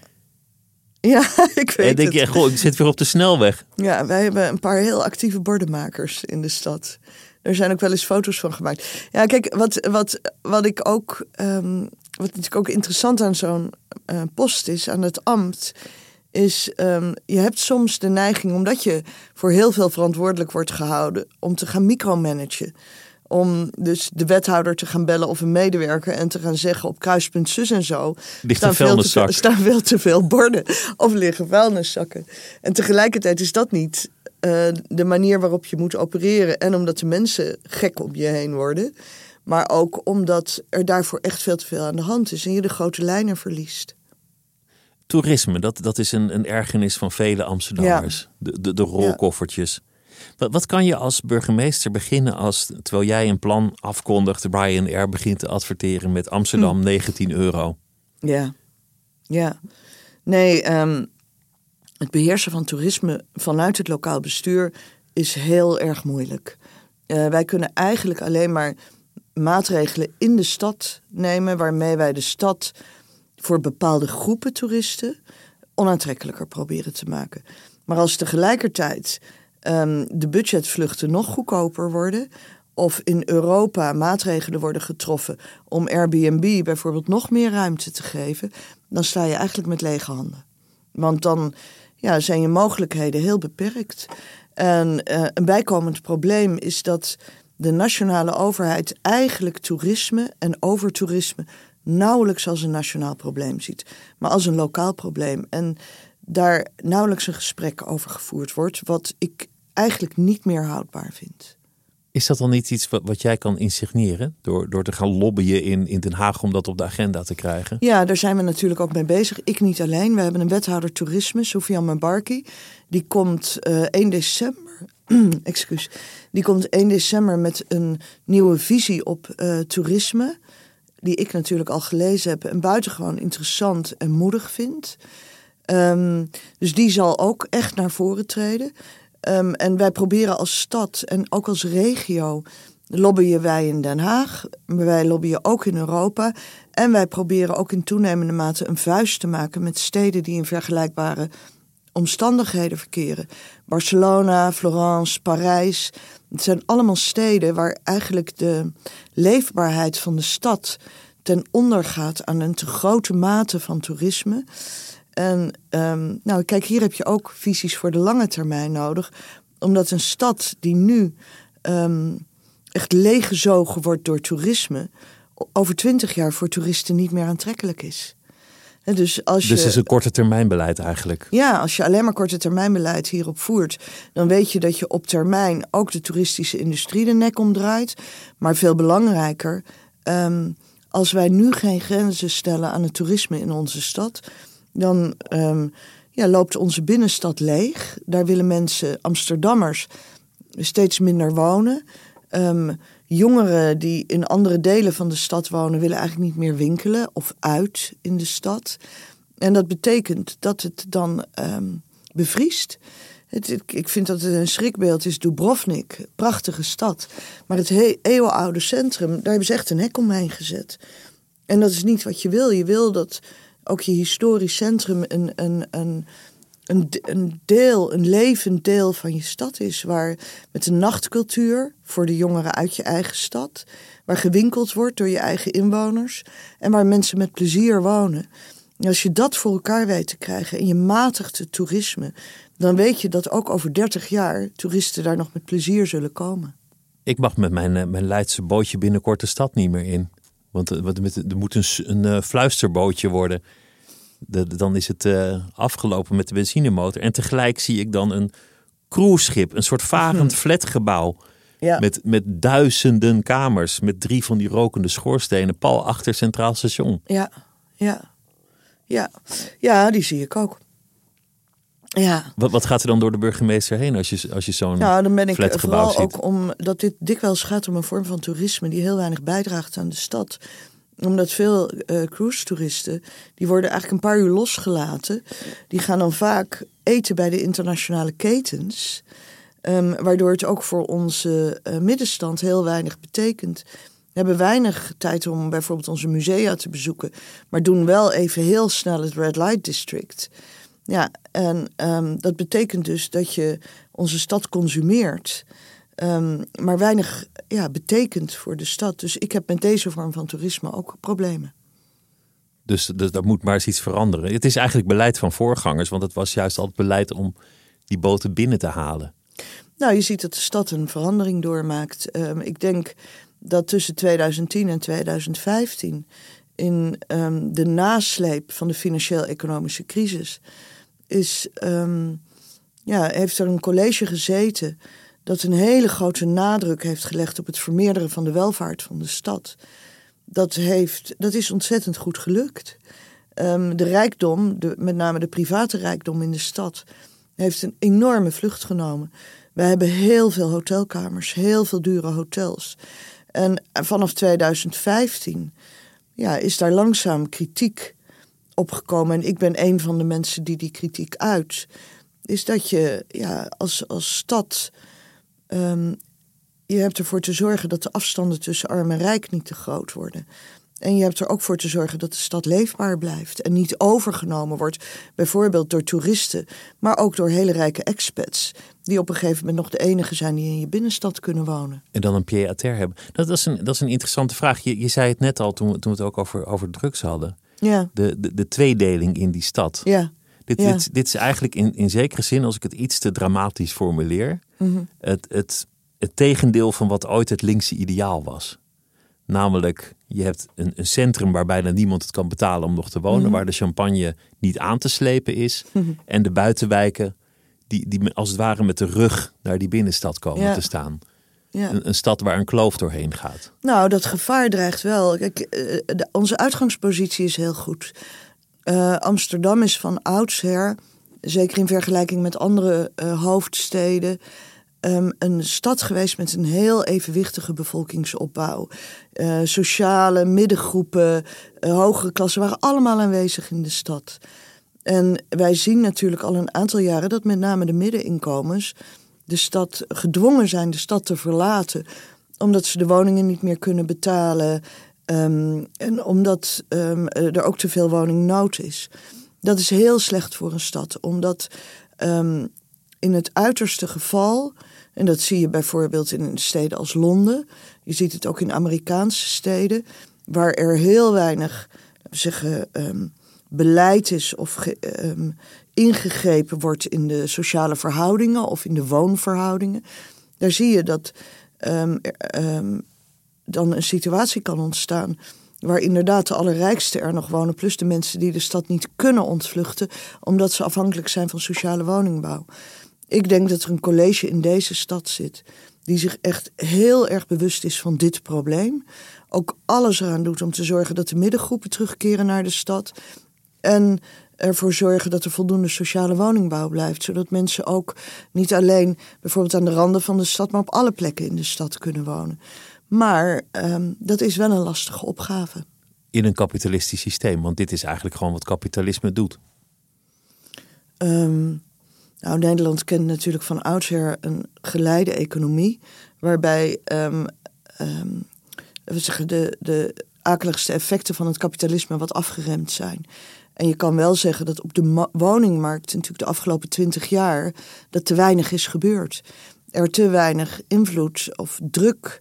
ik weet het. En denk je, goh, ik zit weer op de snelweg. Ja, wij hebben een paar heel actieve bordenmakers in de stad. Er zijn ook wel eens foto's van gemaakt. Ja, kijk, wat ik ook, wat natuurlijk ook interessant aan zo'n post is, aan het ambt, is je hebt soms de neiging, omdat je voor heel veel verantwoordelijk wordt gehouden, om te gaan micromanagen. Om dus de wethouder te gaan bellen of een medewerker en te gaan zeggen op kruispunt zus en zo. Staan veel te veel borden of liggen vuilniszakken. En tegelijkertijd is dat niet de manier waarop je moet opereren. En omdat de mensen gek om je heen worden. Maar ook omdat er daarvoor echt veel te veel aan de hand is en je de grote lijnen verliest. Toerisme, dat is een ergernis van vele Amsterdammers. Ja. De rolkoffertjes. Wat kan je als burgemeester beginnen terwijl jij een plan afkondigt, Ryanair begint te adverteren met Amsterdam €19? Ja. Nee, het beheersen van toerisme vanuit het lokaal bestuur is heel erg moeilijk. Wij kunnen eigenlijk alleen maar maatregelen in de stad nemen waarmee wij de stad voor bepaalde groepen toeristen onaantrekkelijker proberen te maken. Maar als tegelijkertijd de budgetvluchten nog goedkoper worden, of in Europa maatregelen worden getroffen om Airbnb bijvoorbeeld nog meer ruimte te geven, dan sta je eigenlijk met lege handen. Want dan zijn je mogelijkheden heel beperkt. En een bijkomend probleem is dat de nationale overheid eigenlijk toerisme en overtoerisme nauwelijks als een nationaal probleem ziet, maar als een lokaal probleem. En daar nauwelijks een gesprek over gevoerd wordt, wat ik eigenlijk niet meer houdbaar vind. Is dat dan niet iets wat jij kan insigneren? Door te gaan lobbyen in Den Haag om dat op de agenda te krijgen? Ja, daar zijn we natuurlijk ook mee bezig. Ik niet alleen. We hebben een wethouder toerisme, Soufiane Mabarki. Die komt 1 december. Die komt 1 december met een nieuwe visie op toerisme. Die ik natuurlijk al gelezen heb en buitengewoon interessant en moedig vind. Dus die zal ook echt naar voren treden. En wij proberen als stad en ook als regio lobbyen wij in Den Haag. Wij lobbyen ook in Europa. En wij proberen ook in toenemende mate een vuist te maken met steden die in vergelijkbare omstandigheden verkeren. Barcelona, Florence, Parijs. Het zijn allemaal steden waar eigenlijk de leefbaarheid van de stad ten onder gaat aan een te grote mate van toerisme. En kijk, hier heb je ook visies voor de lange termijn nodig. Omdat een stad die nu echt leeggezogen wordt door toerisme, over 20 jaar voor toeristen niet meer aantrekkelijk is. En dus het is een korte termijn beleid eigenlijk. Ja, als je alleen maar korte termijn beleid hierop voert, dan weet je dat je op termijn ook de toeristische industrie de nek omdraait. Maar veel belangrijker, als wij nu geen grenzen stellen aan het toerisme in onze stad, dan loopt onze binnenstad leeg. Daar willen mensen, Amsterdammers, steeds minder wonen. Jongeren die in andere delen van de stad wonen, willen eigenlijk niet meer winkelen of uit in de stad. En dat betekent dat het dan bevriest. Ik vind dat het een schrikbeeld is. Dubrovnik, prachtige stad. Maar het eeuwenoude centrum, daar hebben ze echt een hek omheen gezet. En dat is niet wat je wil. Je wil dat ook je historisch centrum een levend deel van je stad is. Waar met een nachtcultuur voor de jongeren uit je eigen stad. Waar gewinkeld wordt door je eigen inwoners. En waar mensen met plezier wonen. En als je dat voor elkaar weet te krijgen en je matigt het toerisme, dan weet je dat ook over 30 jaar toeristen daar nog met plezier zullen komen. Ik mag met mijn Leidse bootje binnenkort de stad niet meer in. Want er moet een fluisterbootje worden. Dan is het afgelopen met de benzinemotor. En tegelijk zie ik dan een cruiseschip. Een soort varend flatgebouw. Ja. Met duizenden kamers. Met 3 van die rokende schoorstenen. Pal achter Centraal Station. Ja, die zie ik ook. Ja. Wat gaat er dan door de burgemeester heen als je zo'n dan ben ik flatgebouw vooral ziet? ook omdat dit dikwijls gaat om een vorm van toerisme die heel weinig bijdraagt aan de stad. Omdat veel cruise-toeristen, die worden eigenlijk een paar uur losgelaten. Die gaan dan vaak eten bij de internationale ketens. Waardoor het ook voor onze middenstand heel weinig betekent. We hebben weinig tijd om bijvoorbeeld onze musea te bezoeken. Maar doen wel even heel snel het Red Light District. Ja, en dat betekent dus dat je onze stad consumeert. Maar weinig betekent voor de stad. Dus ik heb met deze vorm van toerisme ook problemen. Dus daar moet maar eens iets veranderen. Het is eigenlijk beleid van voorgangers. Want het was juist al het beleid om die boten binnen te halen. Nou, je ziet dat de stad een verandering doormaakt. Ik denk dat tussen 2010 en 2015... in de nasleep van de financieel-economische crisis heeft er een college gezeten dat een hele grote nadruk heeft gelegd op het vermeerderen van de welvaart van de stad. Dat is ontzettend goed gelukt. De rijkdom, met name de private rijkdom in de stad, heeft een enorme vlucht genomen. Wij hebben heel veel hotelkamers, heel veel dure hotels. En vanaf 2015 is daar langzaam kritiek opgekomen. En ik ben een van de mensen die die kritiek uit. Is dat je als stad, je hebt ervoor te zorgen dat de afstanden tussen arm en rijk niet te groot worden. En je hebt er ook voor te zorgen dat de stad leefbaar blijft en niet overgenomen wordt, bijvoorbeeld door toeristen, maar ook door hele rijke expats, die op een gegeven moment nog de enige zijn die in je binnenstad kunnen wonen. En dan een pied-à-terre hebben. Dat is een interessante vraag. Je zei het net al toen we het ook over drugs hadden. Ja. De tweedeling in die stad. Ja. Dit is eigenlijk in zekere zin, als ik het iets te dramatisch formuleer, het tegendeel van wat ooit het linkse ideaal was. Namelijk, je hebt een centrum waar bijna niemand het kan betalen om nog te wonen, waar de champagne niet aan te slepen is. En de buitenwijken die als het ware met de rug naar die binnenstad komen te staan. Ja. Een stad waar een kloof doorheen gaat. Nou, dat gevaar dreigt wel. Kijk, onze uitgangspositie is heel goed. Amsterdam is van oudsher, zeker in vergelijking met andere hoofdsteden, een stad geweest met een heel evenwichtige bevolkingsopbouw. Sociale middengroepen, hogere klassen waren allemaal aanwezig in de stad. En wij zien natuurlijk al een aantal jaren dat met name de middeninkomens de stad gedwongen zijn de stad te verlaten, omdat ze de woningen niet meer kunnen betalen en omdat er ook te veel woningnood is. Dat is heel slecht voor een stad, omdat in het uiterste geval, en dat zie je bijvoorbeeld in steden als Londen, je ziet het ook in Amerikaanse steden, waar er heel weinig, laten we zeggen, beleid is of ingegrepen wordt in de sociale verhoudingen of in de woonverhoudingen. Daar zie je dat dan een situatie kan ontstaan waar inderdaad de allerrijksten er nog wonen, plus de mensen die de stad niet kunnen ontvluchten, omdat ze afhankelijk zijn van sociale woningbouw. Ik denk dat er een college in deze stad zit die zich echt heel erg bewust is van dit probleem. Ook alles eraan doet om te zorgen dat de middengroepen terugkeren naar de stad. En ervoor zorgen dat er voldoende sociale woningbouw blijft. Zodat mensen ook niet alleen bijvoorbeeld aan de randen van de stad, maar op alle plekken in de stad kunnen wonen. Maar dat is wel een lastige opgave. In een kapitalistisch systeem, want dit is eigenlijk gewoon wat kapitalisme doet. Nou, Nederland kent natuurlijk van oudsher een geleide economie, waarbij we zeggen, de akeligste effecten van het kapitalisme wat afgeremd zijn. En je kan wel zeggen dat op de woningmarkt natuurlijk de afgelopen 20 jaar dat te weinig is gebeurd. Er te weinig invloed of druk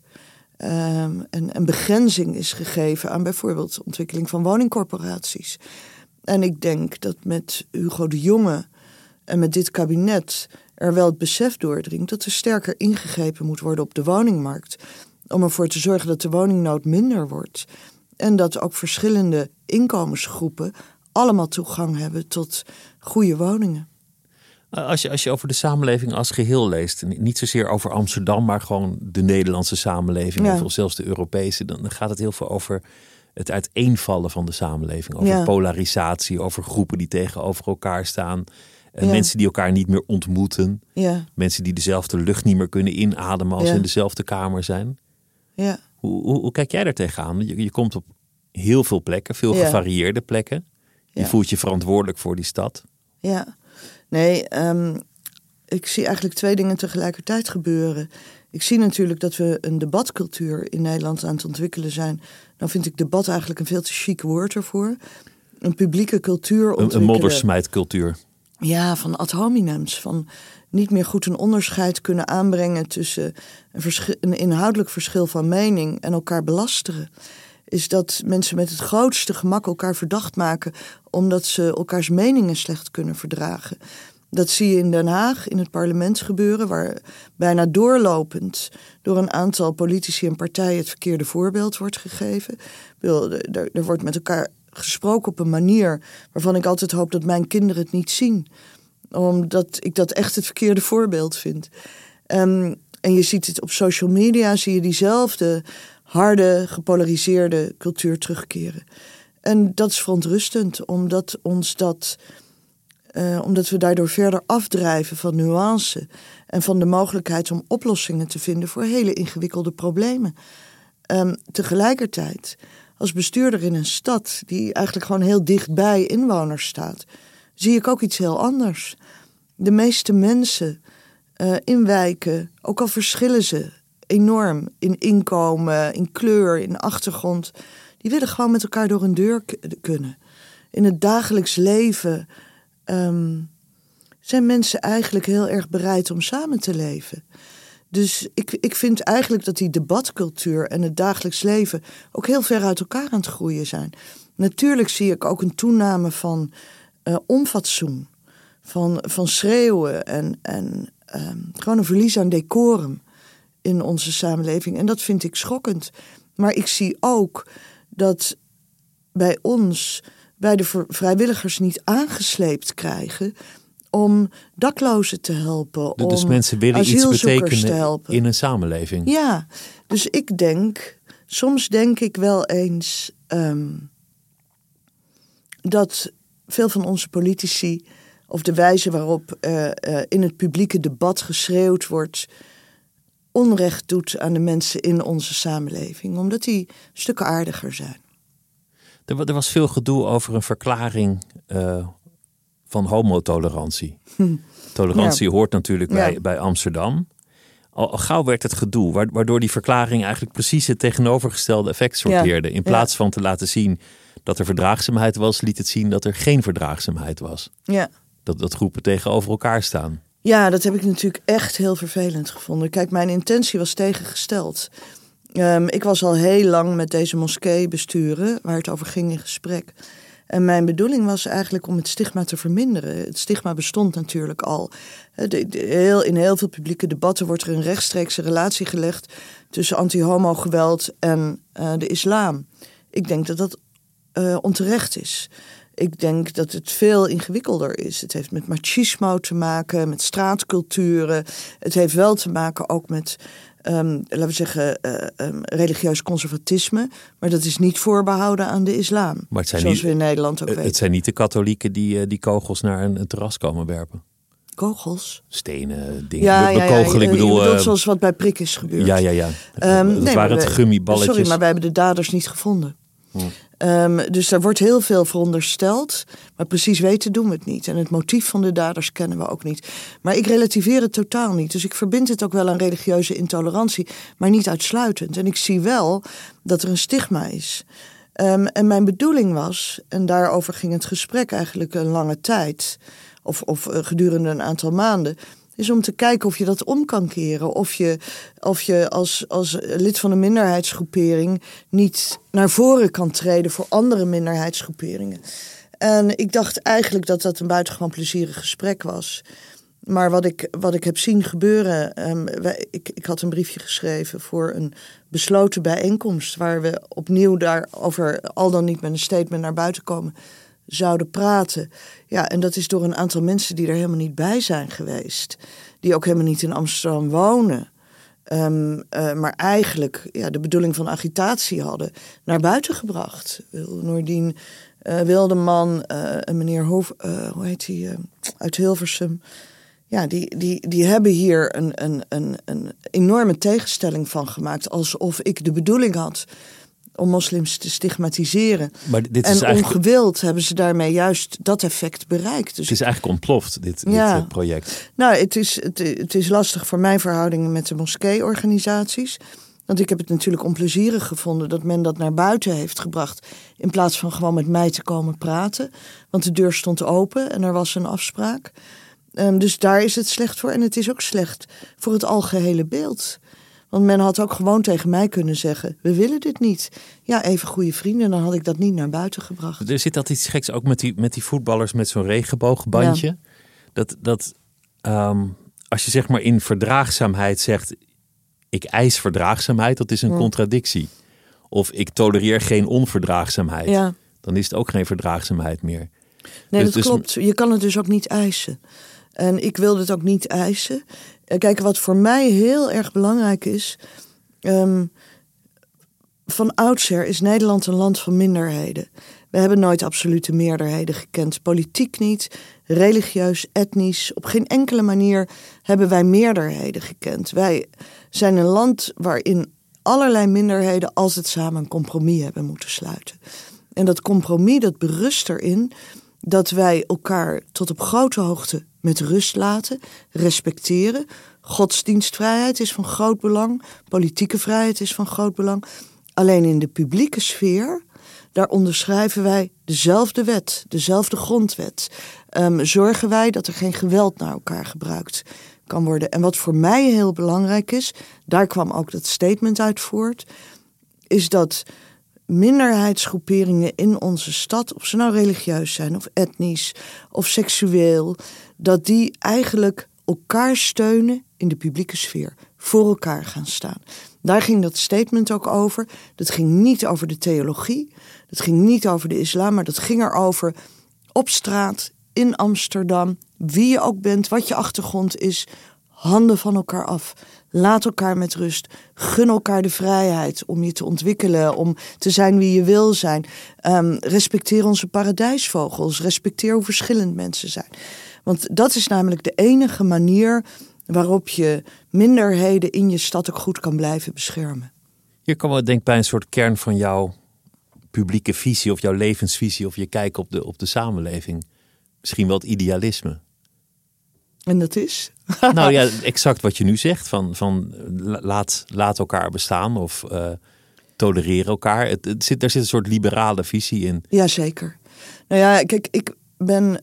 en begrenzing is gegeven aan bijvoorbeeld de ontwikkeling van woningcorporaties. En ik denk dat met Hugo de Jonge en met dit kabinet er wel het besef doordringt dat er sterker ingegrepen moet worden op de woningmarkt, om ervoor te zorgen dat de woningnood minder wordt en dat ook verschillende inkomensgroepen allemaal toegang hebben tot goede woningen. Als je over de samenleving als geheel leest, niet zozeer over Amsterdam, maar gewoon de Nederlandse samenleving of zelfs de Europese, dan gaat het heel veel over het uiteenvallen van de samenleving. Over polarisatie, over groepen die tegenover elkaar staan. Mensen die elkaar niet meer ontmoeten. Ja. Mensen die dezelfde lucht niet meer kunnen inademen als ze in dezelfde kamer zijn. Ja. Hoe kijk jij daar tegenaan? Je komt op heel veel plekken, veel gevarieerde plekken. Je voelt je verantwoordelijk voor die stad. Ja, nee, ik zie eigenlijk 2 dingen tegelijkertijd gebeuren. Ik zie natuurlijk dat we een debatcultuur in Nederland aan het ontwikkelen zijn. Nou vind ik debat eigenlijk een veel te chic woord ervoor. Een publieke cultuur ontwikkelen. Een moddersmijtcultuur. Ja, van ad hominems. Van niet meer goed een onderscheid kunnen aanbrengen tussen een inhoudelijk verschil van mening en elkaar belasteren. Is dat mensen met het grootste gemak elkaar verdacht maken omdat ze elkaars meningen slecht kunnen verdragen. Dat zie je in Den Haag, in het parlement gebeuren, waar bijna doorlopend door een aantal politici en partijen het verkeerde voorbeeld wordt gegeven. Er wordt met elkaar gesproken op een manier waarvan ik altijd hoop dat mijn kinderen het niet zien. Omdat ik dat echt het verkeerde voorbeeld vind. En je ziet het op social media, zie je diezelfde harde, gepolariseerde cultuur terugkeren. En dat is verontrustend, omdat we daardoor verder afdrijven van nuance en van de mogelijkheid om oplossingen te vinden voor hele ingewikkelde problemen. Tegelijkertijd, als bestuurder in een stad die eigenlijk gewoon heel dichtbij inwoners staat, zie ik ook iets heel anders. De meeste mensen in wijken, ook al verschillen ze enorm in inkomen, in kleur, in achtergrond, die willen gewoon met elkaar door een deur kunnen. In het dagelijks leven zijn mensen eigenlijk heel erg bereid om samen te leven. Dus ik vind eigenlijk dat die debatcultuur en het dagelijks leven ook heel ver uit elkaar aan het groeien zijn. Natuurlijk zie ik ook een toename van onfatsoen, van schreeuwen en gewoon een verlies aan decorum in onze samenleving. En dat vind ik schokkend. Maar ik zie ook dat bij ons, bij de vrijwilligers niet aangesleept krijgen om daklozen te helpen. Dus om mensen willen iets asielzoekers te betekenen helpen. in een samenleving. Ja, dus soms denk ik wel eens dat veel van onze politici, of de wijze waarop in het publieke debat geschreeuwd wordt, onrecht doet aan de mensen in onze samenleving. Omdat die stukken aardiger zijn. Er was veel gedoe over een verklaring van homotolerantie. Tolerantie hoort natuurlijk bij Amsterdam. Al gauw werd het gedoe, waardoor die verklaring eigenlijk precies het tegenovergestelde effect sorteerde. In plaats van te laten zien dat er verdraagzaamheid was, liet het zien dat er geen verdraagzaamheid was. Ja. Dat groepen tegenover elkaar staan. Ja, dat heb ik natuurlijk echt heel vervelend gevonden. Kijk, mijn intentie was tegengesteld. Ik was al heel lang met deze moskee besturen, waar het over ging in gesprek. En mijn bedoeling was eigenlijk om het stigma te verminderen. Het stigma bestond natuurlijk al. In heel veel publieke debatten wordt er een rechtstreekse relatie gelegd tussen anti-homo-geweld en de islam. Ik denk dat dat onterecht is. Ik denk dat het veel ingewikkelder is. Het heeft met machismo te maken, met straatculturen. Het heeft wel te maken ook met, laten we zeggen, religieus conservatisme. Maar dat is niet voorbehouden aan de islam. Maar het zijn zoals we in Nederland ook weten. Het zijn niet de katholieken die kogels naar een terras komen werpen. Kogels? Stenen, dingen. Bekogelen, ik bedoel... zoals wat bij Prik is gebeurd. Ja. Dat waren het gummiballetjes. Sorry, maar wij hebben de daders niet gevonden. Dus daar wordt heel veel verondersteld. Maar precies weten doen we het niet. En het motief van de daders kennen we ook niet. Maar ik relativeer het totaal niet. Dus ik verbind het ook wel aan religieuze intolerantie. Maar niet uitsluitend. En ik zie wel dat er een stigma is. En mijn bedoeling was, en daarover ging het gesprek eigenlijk een lange tijd, of gedurende een aantal maanden, is om te kijken of je dat om kan keren. Of je als lid van een minderheidsgroepering niet naar voren kan treden voor andere minderheidsgroeperingen. En ik dacht eigenlijk dat dat een buitengewoon plezierig gesprek was. Maar wat ik heb zien gebeuren, ik had een briefje geschreven voor een besloten bijeenkomst, waar we opnieuw daarover, al dan niet met een statement naar buiten komen, zouden praten. Ja, en dat is door een aantal mensen die er helemaal niet bij zijn geweest. Die ook helemaal niet in Amsterdam wonen. Maar eigenlijk de bedoeling van agitatie hadden naar buiten gebracht. Noordien Wildeman, meneer hoe heet die, uit Hilversum. Ja, die hebben hier een enorme tegenstelling van gemaakt. Alsof ik de bedoeling had om moslims te stigmatiseren. Maar dit en is eigenlijk ongewild hebben ze daarmee juist dat effect bereikt. Dus het is eigenlijk ontploft, dit project. Nou, het is lastig voor mijn verhoudingen met de moskeeorganisaties. Want ik heb het natuurlijk onplezierig gevonden dat men dat naar buiten heeft gebracht, in plaats van gewoon met mij te komen praten. Want de deur stond open en er was een afspraak. Dus daar is het slecht voor. En het is ook slecht voor het algehele beeld. Want men had ook gewoon tegen mij kunnen zeggen, we willen dit niet. Ja, even goede vrienden, dan had ik dat niet naar buiten gebracht. Er zit altijd iets geks ook met die voetballers met zo'n regenboogbandje. Ja. Dat als je zeg maar in verdraagzaamheid zegt, ik eis verdraagzaamheid, dat is een contradictie. Of ik tolereer geen onverdraagzaamheid. Ja. Dan is het ook geen verdraagzaamheid meer. Nee, dat klopt. Je kan het dus ook niet eisen. En ik wilde het ook niet eisen. Kijk, wat voor mij heel erg belangrijk is, van oudsher is Nederland een land van minderheden. We hebben nooit absolute meerderheden gekend. Politiek niet, religieus, etnisch. Op geen enkele manier hebben wij meerderheden gekend. Wij zijn een land waarin allerlei minderheden altijd samen een compromis hebben moeten sluiten. En dat compromis, dat berust erin dat wij elkaar tot op grote hoogte met rust laten, respecteren. Godsdienstvrijheid is van groot belang. Politieke vrijheid is van groot belang. Alleen in de publieke sfeer daar onderschrijven wij dezelfde wet, dezelfde grondwet. Zorgen wij dat er geen geweld naar elkaar gebruikt kan worden. En wat voor mij heel belangrijk is, daar kwam ook dat statement uit voort, is dat minderheidsgroeperingen in onze stad, of ze nou religieus zijn of etnisch of seksueel, dat die eigenlijk elkaar steunen in de publieke sfeer, voor elkaar gaan staan. Daar ging dat statement ook over. Dat ging niet over de theologie, dat ging niet over de islam, maar dat ging erover op straat, in Amsterdam, wie je ook bent, wat je achtergrond is, handen van elkaar af. Laat elkaar met rust. Gun elkaar de vrijheid om je te ontwikkelen, om te zijn wie je wil zijn. Respecteer onze paradijsvogels. Respecteer hoe verschillend mensen zijn. Want dat is namelijk de enige manier waarop je minderheden in je stad ook goed kan blijven beschermen. Hier komen we denk ik bij een soort kern van jouw publieke visie of jouw levensvisie of je kijk op de samenleving. Misschien wel het idealisme. En dat is? Nou ja, exact wat je nu zegt. Van laat elkaar bestaan of tolereer elkaar. Daar zit een soort liberale visie in. Jazeker. Nou ja, kijk, ik ben...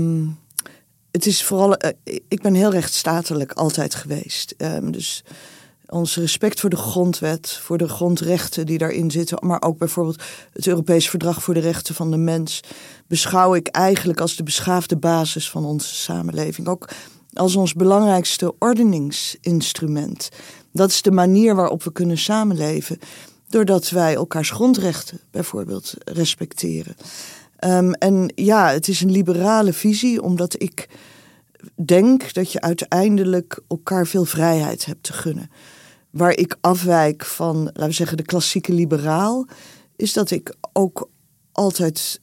het is vooral... ik ben heel rechtsstatelijk altijd geweest. Dus ons respect voor de grondwet, voor de grondrechten die daarin zitten, maar ook bijvoorbeeld het Europees Verdrag voor de Rechten van de Mens, beschouw ik eigenlijk als de beschaafde basis van onze samenleving. Ook als ons belangrijkste ordeningsinstrument. Dat is de manier waarop we kunnen samenleven, doordat wij elkaars grondrechten bijvoorbeeld respecteren. En ja, het is een liberale visie, omdat ik denk dat je uiteindelijk elkaar veel vrijheid hebt te gunnen. Waar ik afwijk van, laten we zeggen, de klassieke liberaal, is dat ik ook altijd...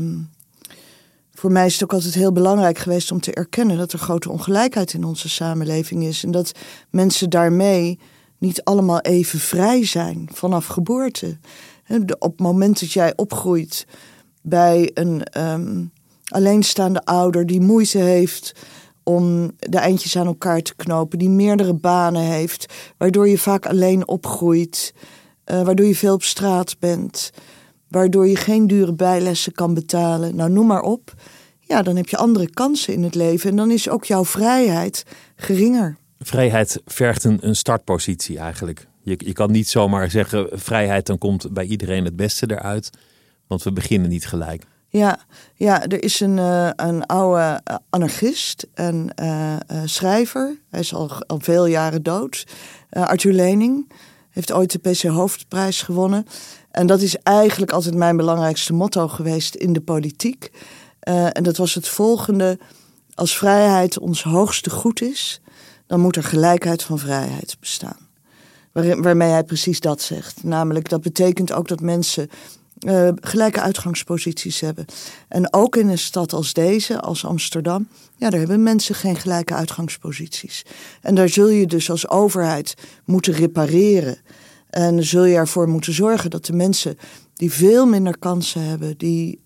voor mij is het ook altijd heel belangrijk geweest om te erkennen dat er grote ongelijkheid in onze samenleving is. En dat mensen daarmee niet allemaal even vrij zijn vanaf geboorte. Op het moment dat jij opgroeit bij een alleenstaande ouder die moeite heeft om de eindjes aan elkaar te knopen, die meerdere banen heeft, waardoor je vaak alleen opgroeit, waardoor je veel op straat bent, waardoor je geen dure bijlessen kan betalen, nou noem maar op. Ja, dan heb je andere kansen in het leven en dan is ook jouw vrijheid geringer. Vrijheid vergt een startpositie eigenlijk. Je kan niet zomaar zeggen vrijheid, dan komt bij iedereen het beste eruit, want we beginnen niet gelijk. Ja, er is een oude anarchist en schrijver. Hij is al veel jaren dood. Arthur Lening heeft ooit de PC Hoofdprijs gewonnen. En dat is eigenlijk altijd mijn belangrijkste motto geweest in de politiek. En dat was het volgende: als vrijheid ons hoogste goed is, dan moet er gelijkheid van vrijheid bestaan. Waarmee hij precies dat zegt. Namelijk, dat betekent ook dat mensen gelijke uitgangsposities hebben. En ook in een stad als deze, als Amsterdam, ja, daar hebben mensen geen gelijke uitgangsposities. En daar zul je dus als overheid moeten repareren. En zul je ervoor moeten zorgen dat de mensen die veel minder kansen hebben, die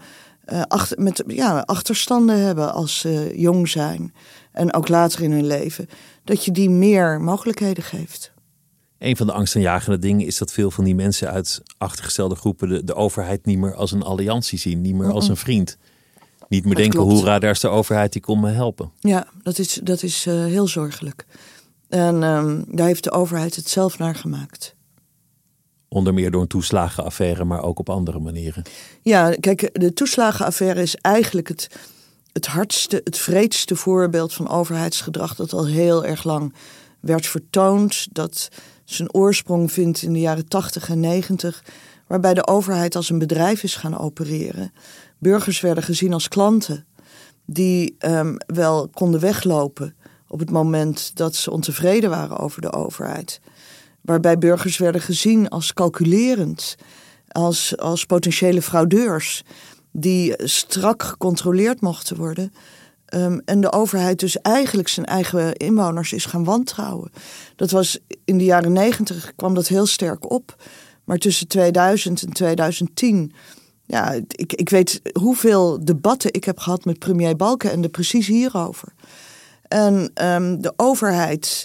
achterstanden hebben als ze jong zijn en ook later in hun leven, dat je die meer mogelijkheden geeft. Een van de angstaanjagende dingen is dat veel van die mensen uit achtergestelde groepen de overheid niet meer als een alliantie zien, niet meer als een vriend. Niet meer denken, hoera, daar is de overheid, die komt me helpen. Ja, dat is heel zorgelijk. En daar heeft de overheid het zelf naar gemaakt. Onder meer door een toeslagenaffaire, maar ook op andere manieren. Ja, kijk, de toeslagenaffaire is eigenlijk het hardste, het wreedste voorbeeld van overheidsgedrag dat al heel erg lang werd vertoond, dat zijn oorsprong vindt in de jaren 80 en 90, waarbij de overheid als een bedrijf is gaan opereren. Burgers werden gezien als klanten die wel konden weglopen op het moment dat ze ontevreden waren over de overheid. Waarbij burgers werden gezien als calculerend, als potentiële fraudeurs die strak gecontroleerd mochten worden. En de overheid dus eigenlijk zijn eigen inwoners is gaan wantrouwen. Dat was in de jaren 90 kwam dat heel sterk op. Maar tussen 2000 en 2010... ja, ik weet hoeveel debatten ik heb gehad met premier Balkenende precies hierover. En de overheid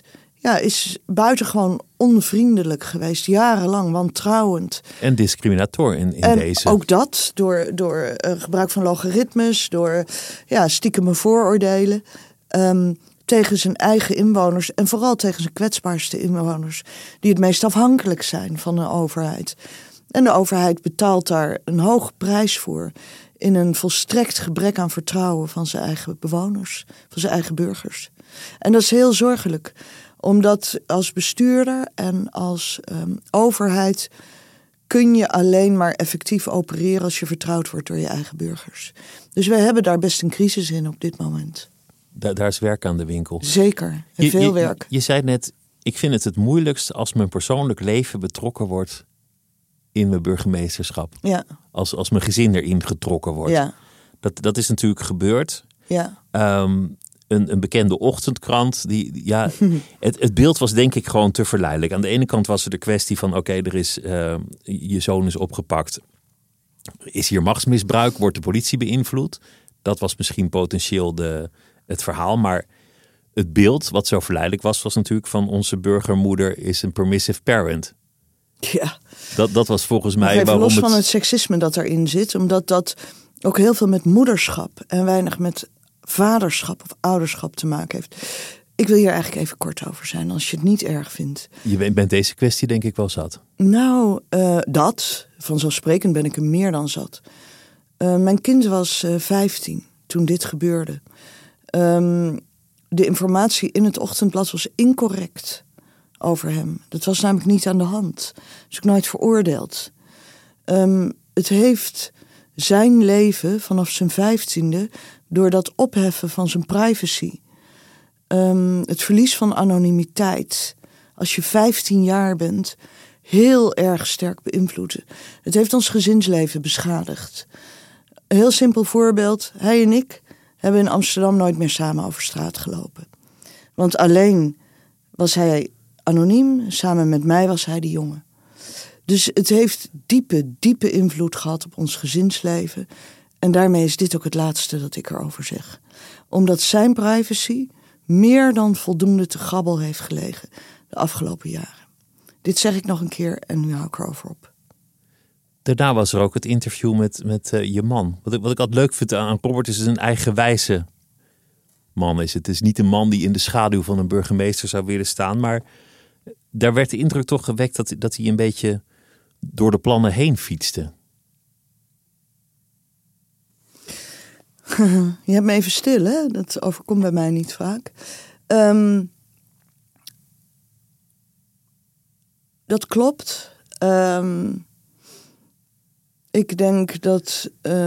is buitengewoon onvriendelijk geweest. Jarenlang wantrouwend. En discriminator in deze. Ook dat, door gebruik van logaritmes, door stiekeme vooroordelen. Tegen zijn eigen inwoners en vooral tegen zijn kwetsbaarste inwoners, die het meest afhankelijk zijn van de overheid. En de overheid betaalt daar een hoge prijs voor in een volstrekt gebrek aan vertrouwen van zijn eigen bewoners, van zijn eigen burgers. En dat is heel zorgelijk, omdat als bestuurder en als overheid kun je alleen maar effectief opereren als je vertrouwd wordt door je eigen burgers. Dus wij hebben daar best een crisis in op dit moment. Daar is werk aan de winkel. Zeker, en veel werk. Je zei net, ik vind het moeilijkst als mijn persoonlijk leven betrokken wordt in mijn burgemeesterschap. Ja. Als mijn gezin erin getrokken wordt. Ja. Dat is natuurlijk gebeurd. Ja. Een bekende ochtendkrant. Het beeld was denk ik gewoon te verleidelijk. Aan de ene kant was er de kwestie van er is je zoon is opgepakt. Is hier machtsmisbruik? Wordt de politie beïnvloed? Dat was misschien potentieel het verhaal. Maar het beeld wat zo verleidelijk was natuurlijk van onze burgermoeder is een permissive parent. Ja. Dat was volgens mij even waarom los van het seksisme dat erin zit. Omdat dat ook heel veel met moederschap en weinig met vaderschap of ouderschap te maken heeft. Ik wil hier eigenlijk even kort over zijn, als je het niet erg vindt. Je bent deze kwestie denk ik wel zat. Nou, vanzelfsprekend ben ik er meer dan zat. Mijn kind was 15 toen dit gebeurde. De informatie in het ochtendblad was incorrect over hem. Dat was namelijk niet aan de hand. Dus ik nooit veroordeeld. Het heeft zijn leven vanaf zijn 15e... door dat opheffen van zijn privacy. Het verlies van anonimiteit. Als je 15 jaar bent, heel erg sterk beïnvloeden. Het heeft ons gezinsleven beschadigd. Een heel simpel voorbeeld. Hij en ik hebben in Amsterdam nooit meer samen over straat gelopen. Want alleen was hij anoniem, samen met mij was hij de jongen. Dus het heeft diepe invloed gehad op ons gezinsleven. En daarmee is dit ook het laatste dat ik erover zeg. Omdat zijn privacy meer dan voldoende te grabbel heeft gelegen de afgelopen jaren. Dit zeg ik nog een keer en nu hou ik erover op. Daarna was er ook het interview met je man. Wat ik altijd leuk vind aan Robert is een eigenwijze man. Het is niet een man die in de schaduw van een burgemeester zou willen staan. Maar daar werd de indruk toch gewekt dat hij een beetje door de plannen heen fietste. Je hebt me even stil, hè? Dat overkomt bij mij niet vaak. Dat klopt. Ik denk dat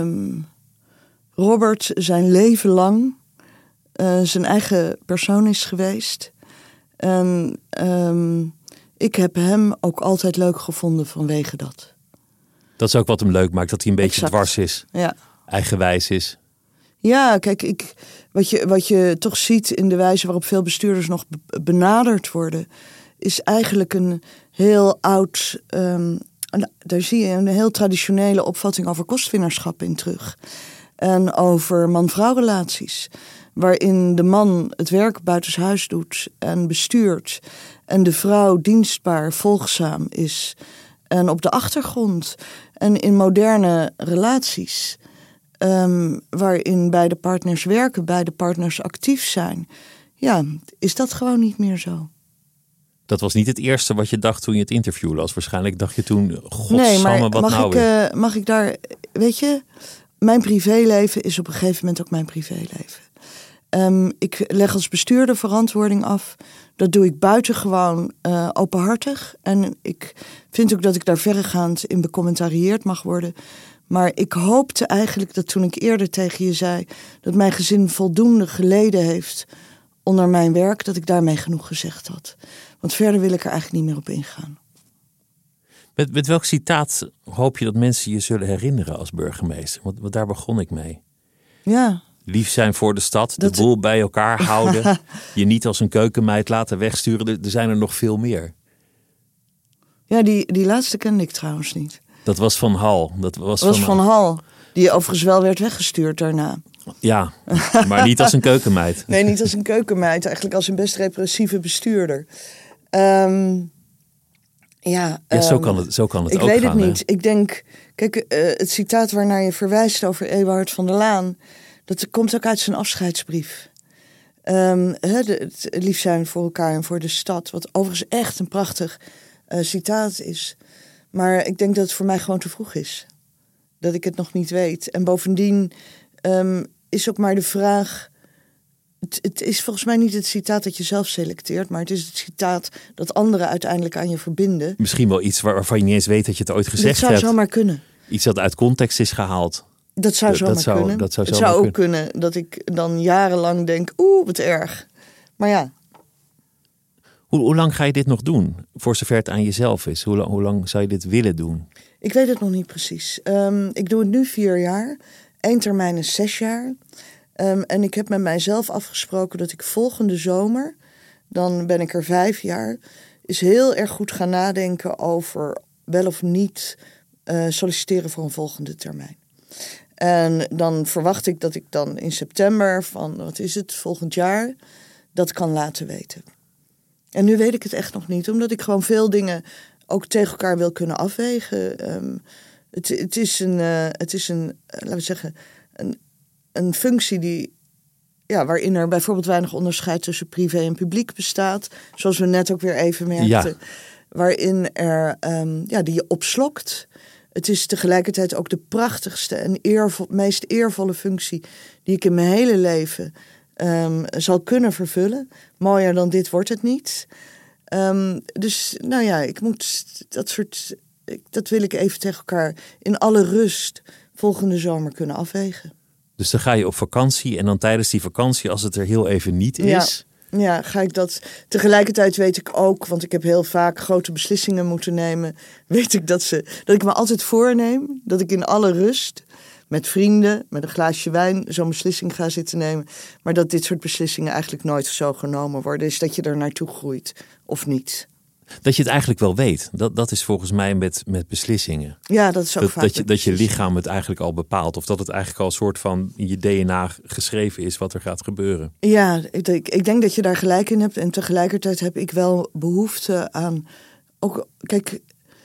Robert zijn leven lang zijn eigen persoon is geweest. En ik heb hem ook altijd leuk gevonden vanwege dat. Dat is ook wat hem leuk maakt, dat hij een beetje dwars is. Ja. Eigenwijs is. Ja, kijk, wat je toch ziet in de wijze waarop veel bestuurders nog benaderd worden, is eigenlijk een heel oud, daar zie je een heel traditionele opvatting over kostwinnerschap in terug. En over man-vrouw relaties, waarin de man het werk buitenshuis doet en bestuurt en de vrouw dienstbaar, volgzaam is en op de achtergrond. En in moderne relaties, waarin beide partners werken, beide partners actief zijn, ja, is dat gewoon niet meer zo. Dat was niet het eerste wat je dacht toen je het interview las. Waarschijnlijk dacht je toen, godsamme, wat nou weer. Mag ik daar, weet je, mijn privéleven is op een gegeven moment ook mijn privéleven. Ik leg als bestuurder verantwoording af. Dat doe ik buitengewoon openhartig. En ik vind ook dat ik daar verregaand in becommentarieerd mag worden. Maar ik hoopte eigenlijk dat toen ik eerder tegen je zei dat mijn gezin voldoende geleden heeft onder mijn werk, dat ik daarmee genoeg gezegd had. Want verder wil ik er eigenlijk niet meer op ingaan. Met welk citaat hoop je dat mensen je zullen herinneren als burgemeester? Want daar begon ik mee. Ja. Lief zijn voor de stad, de boel bij elkaar houden. Je niet als een keukenmeid laten wegsturen. Er zijn er nog veel meer. Ja, die laatste kende ik trouwens niet. Dat was van Hal. Dat was van Hal. Die overigens wel werd weggestuurd daarna. Ja, maar niet als een keukenmeid. Nee, niet als een keukenmeid. Eigenlijk als een best repressieve bestuurder. Zo kan het ook gaan. Ik weet het niet. Ik denk, kijk, het citaat waarnaar je verwijst over Eberhard van der Laan, dat komt ook uit zijn afscheidsbrief. Het lief zijn voor elkaar en voor de stad. Wat overigens echt een prachtig citaat is. Maar ik denk dat het voor mij gewoon te vroeg is. Dat ik het nog niet weet. En bovendien is ook maar de vraag. Het is volgens mij niet het citaat dat je zelf selecteert, maar het is het citaat dat anderen uiteindelijk aan je verbinden. Misschien wel iets waarvan je niet eens weet dat je het ooit gezegd hebt. Dat zou zomaar kunnen. Iets dat uit context is gehaald. Dat zou zomaar kunnen. Het zou ook kunnen dat ik dan jarenlang denk, wat erg. Maar ja. Hoe lang ga je dit nog doen? Voor zover het aan jezelf is. Hoe lang zou je dit willen doen? Ik weet het nog niet precies. Ik doe het nu 4 jaar. 1 termijn is 6 jaar. En ik heb met mijzelf afgesproken dat ik volgende zomer, dan ben ik er 5 jaar, is heel erg goed gaan nadenken over wel of niet solliciteren voor een volgende termijn. En dan verwacht ik dat ik dan in september van, volgend jaar, dat kan laten weten. En nu weet ik het echt nog niet, omdat ik gewoon veel dingen ook tegen elkaar wil kunnen afwegen. Het is een, laten we zeggen, een functie waarin er bijvoorbeeld weinig onderscheid tussen privé en publiek bestaat. Zoals we net ook weer even merkten. Ja. Waarin er, die je opslokt. Het is tegelijkertijd ook de prachtigste en meest eervolle functie die ik in mijn hele leven zal kunnen vervullen. Mooier dan dit wordt het niet. Ik moet dat wil ik even tegen elkaar in alle rust volgende zomer kunnen afwegen. Dus dan ga je op vakantie en dan tijdens die vakantie, als het er heel even niet is. Ja, ga ik dat. Tegelijkertijd weet ik ook, want ik heb heel vaak grote beslissingen moeten nemen. Weet ik dat ik me altijd voorneem dat ik in alle rust met vrienden, met een glaasje wijn, zo'n beslissing ga zitten nemen. Maar dat dit soort beslissingen eigenlijk nooit zo genomen worden. Is dat je er naartoe groeit of niet. Dat je het eigenlijk wel weet. Dat is volgens mij met beslissingen. Ja, dat is ook vaak. Dat je lichaam het eigenlijk al bepaalt. Of dat het eigenlijk al een soort van in je DNA geschreven is wat er gaat gebeuren. Ja, ik denk dat je daar gelijk in hebt. En tegelijkertijd heb ik wel behoefte aan. Ook, kijk,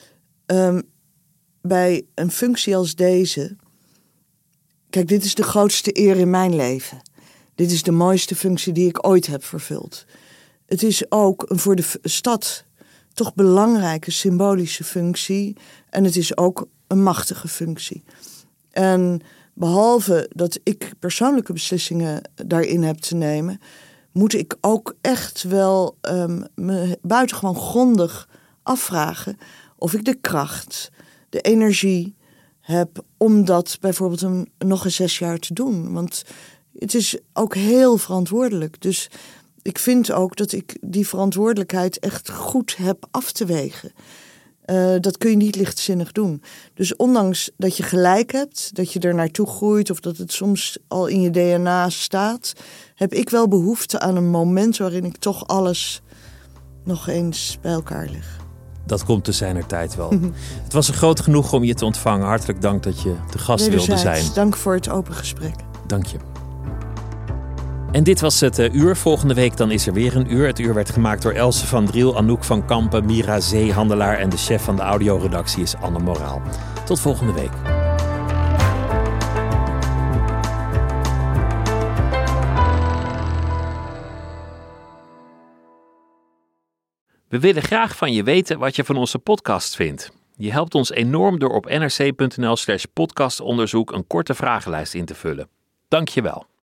bij een functie als deze. Kijk, dit is de grootste eer in mijn leven. Dit is de mooiste functie die ik ooit heb vervuld. Het is ook een voor de stad toch belangrijke symbolische functie. En het is ook een machtige functie. En behalve dat ik persoonlijke beslissingen daarin heb te nemen, moet ik ook echt wel me buitengewoon grondig afvragen of ik de kracht, de energie heb om dat bijvoorbeeld nog een 6 jaar te doen. Want het is ook heel verantwoordelijk. Dus ik vind ook dat ik die verantwoordelijkheid echt goed heb af te wegen. Dat kun je niet lichtzinnig doen. Dus ondanks dat je gelijk hebt, dat je er naartoe groeit of dat het soms al in je DNA staat, heb ik wel behoefte aan een moment waarin ik toch alles nog eens bij elkaar leg. Dat komt te zijner tijd wel. Het was een groot genoeg om je te ontvangen. Hartelijk dank dat je de gast wilde zijn. Dank voor het open gesprek. Dank je. En dit was het uur. Volgende week dan is er weer een uur. Het uur werd gemaakt door Else van Driel, Anouk van Kampen, Mira Zeehandelaar en de chef van de audioredactie is Anne Moraal. Tot volgende week. We willen graag van je weten wat je van onze podcast vindt. Je helpt ons enorm door op nrc.nl/podcastonderzoek een korte vragenlijst in te vullen. Dank je wel.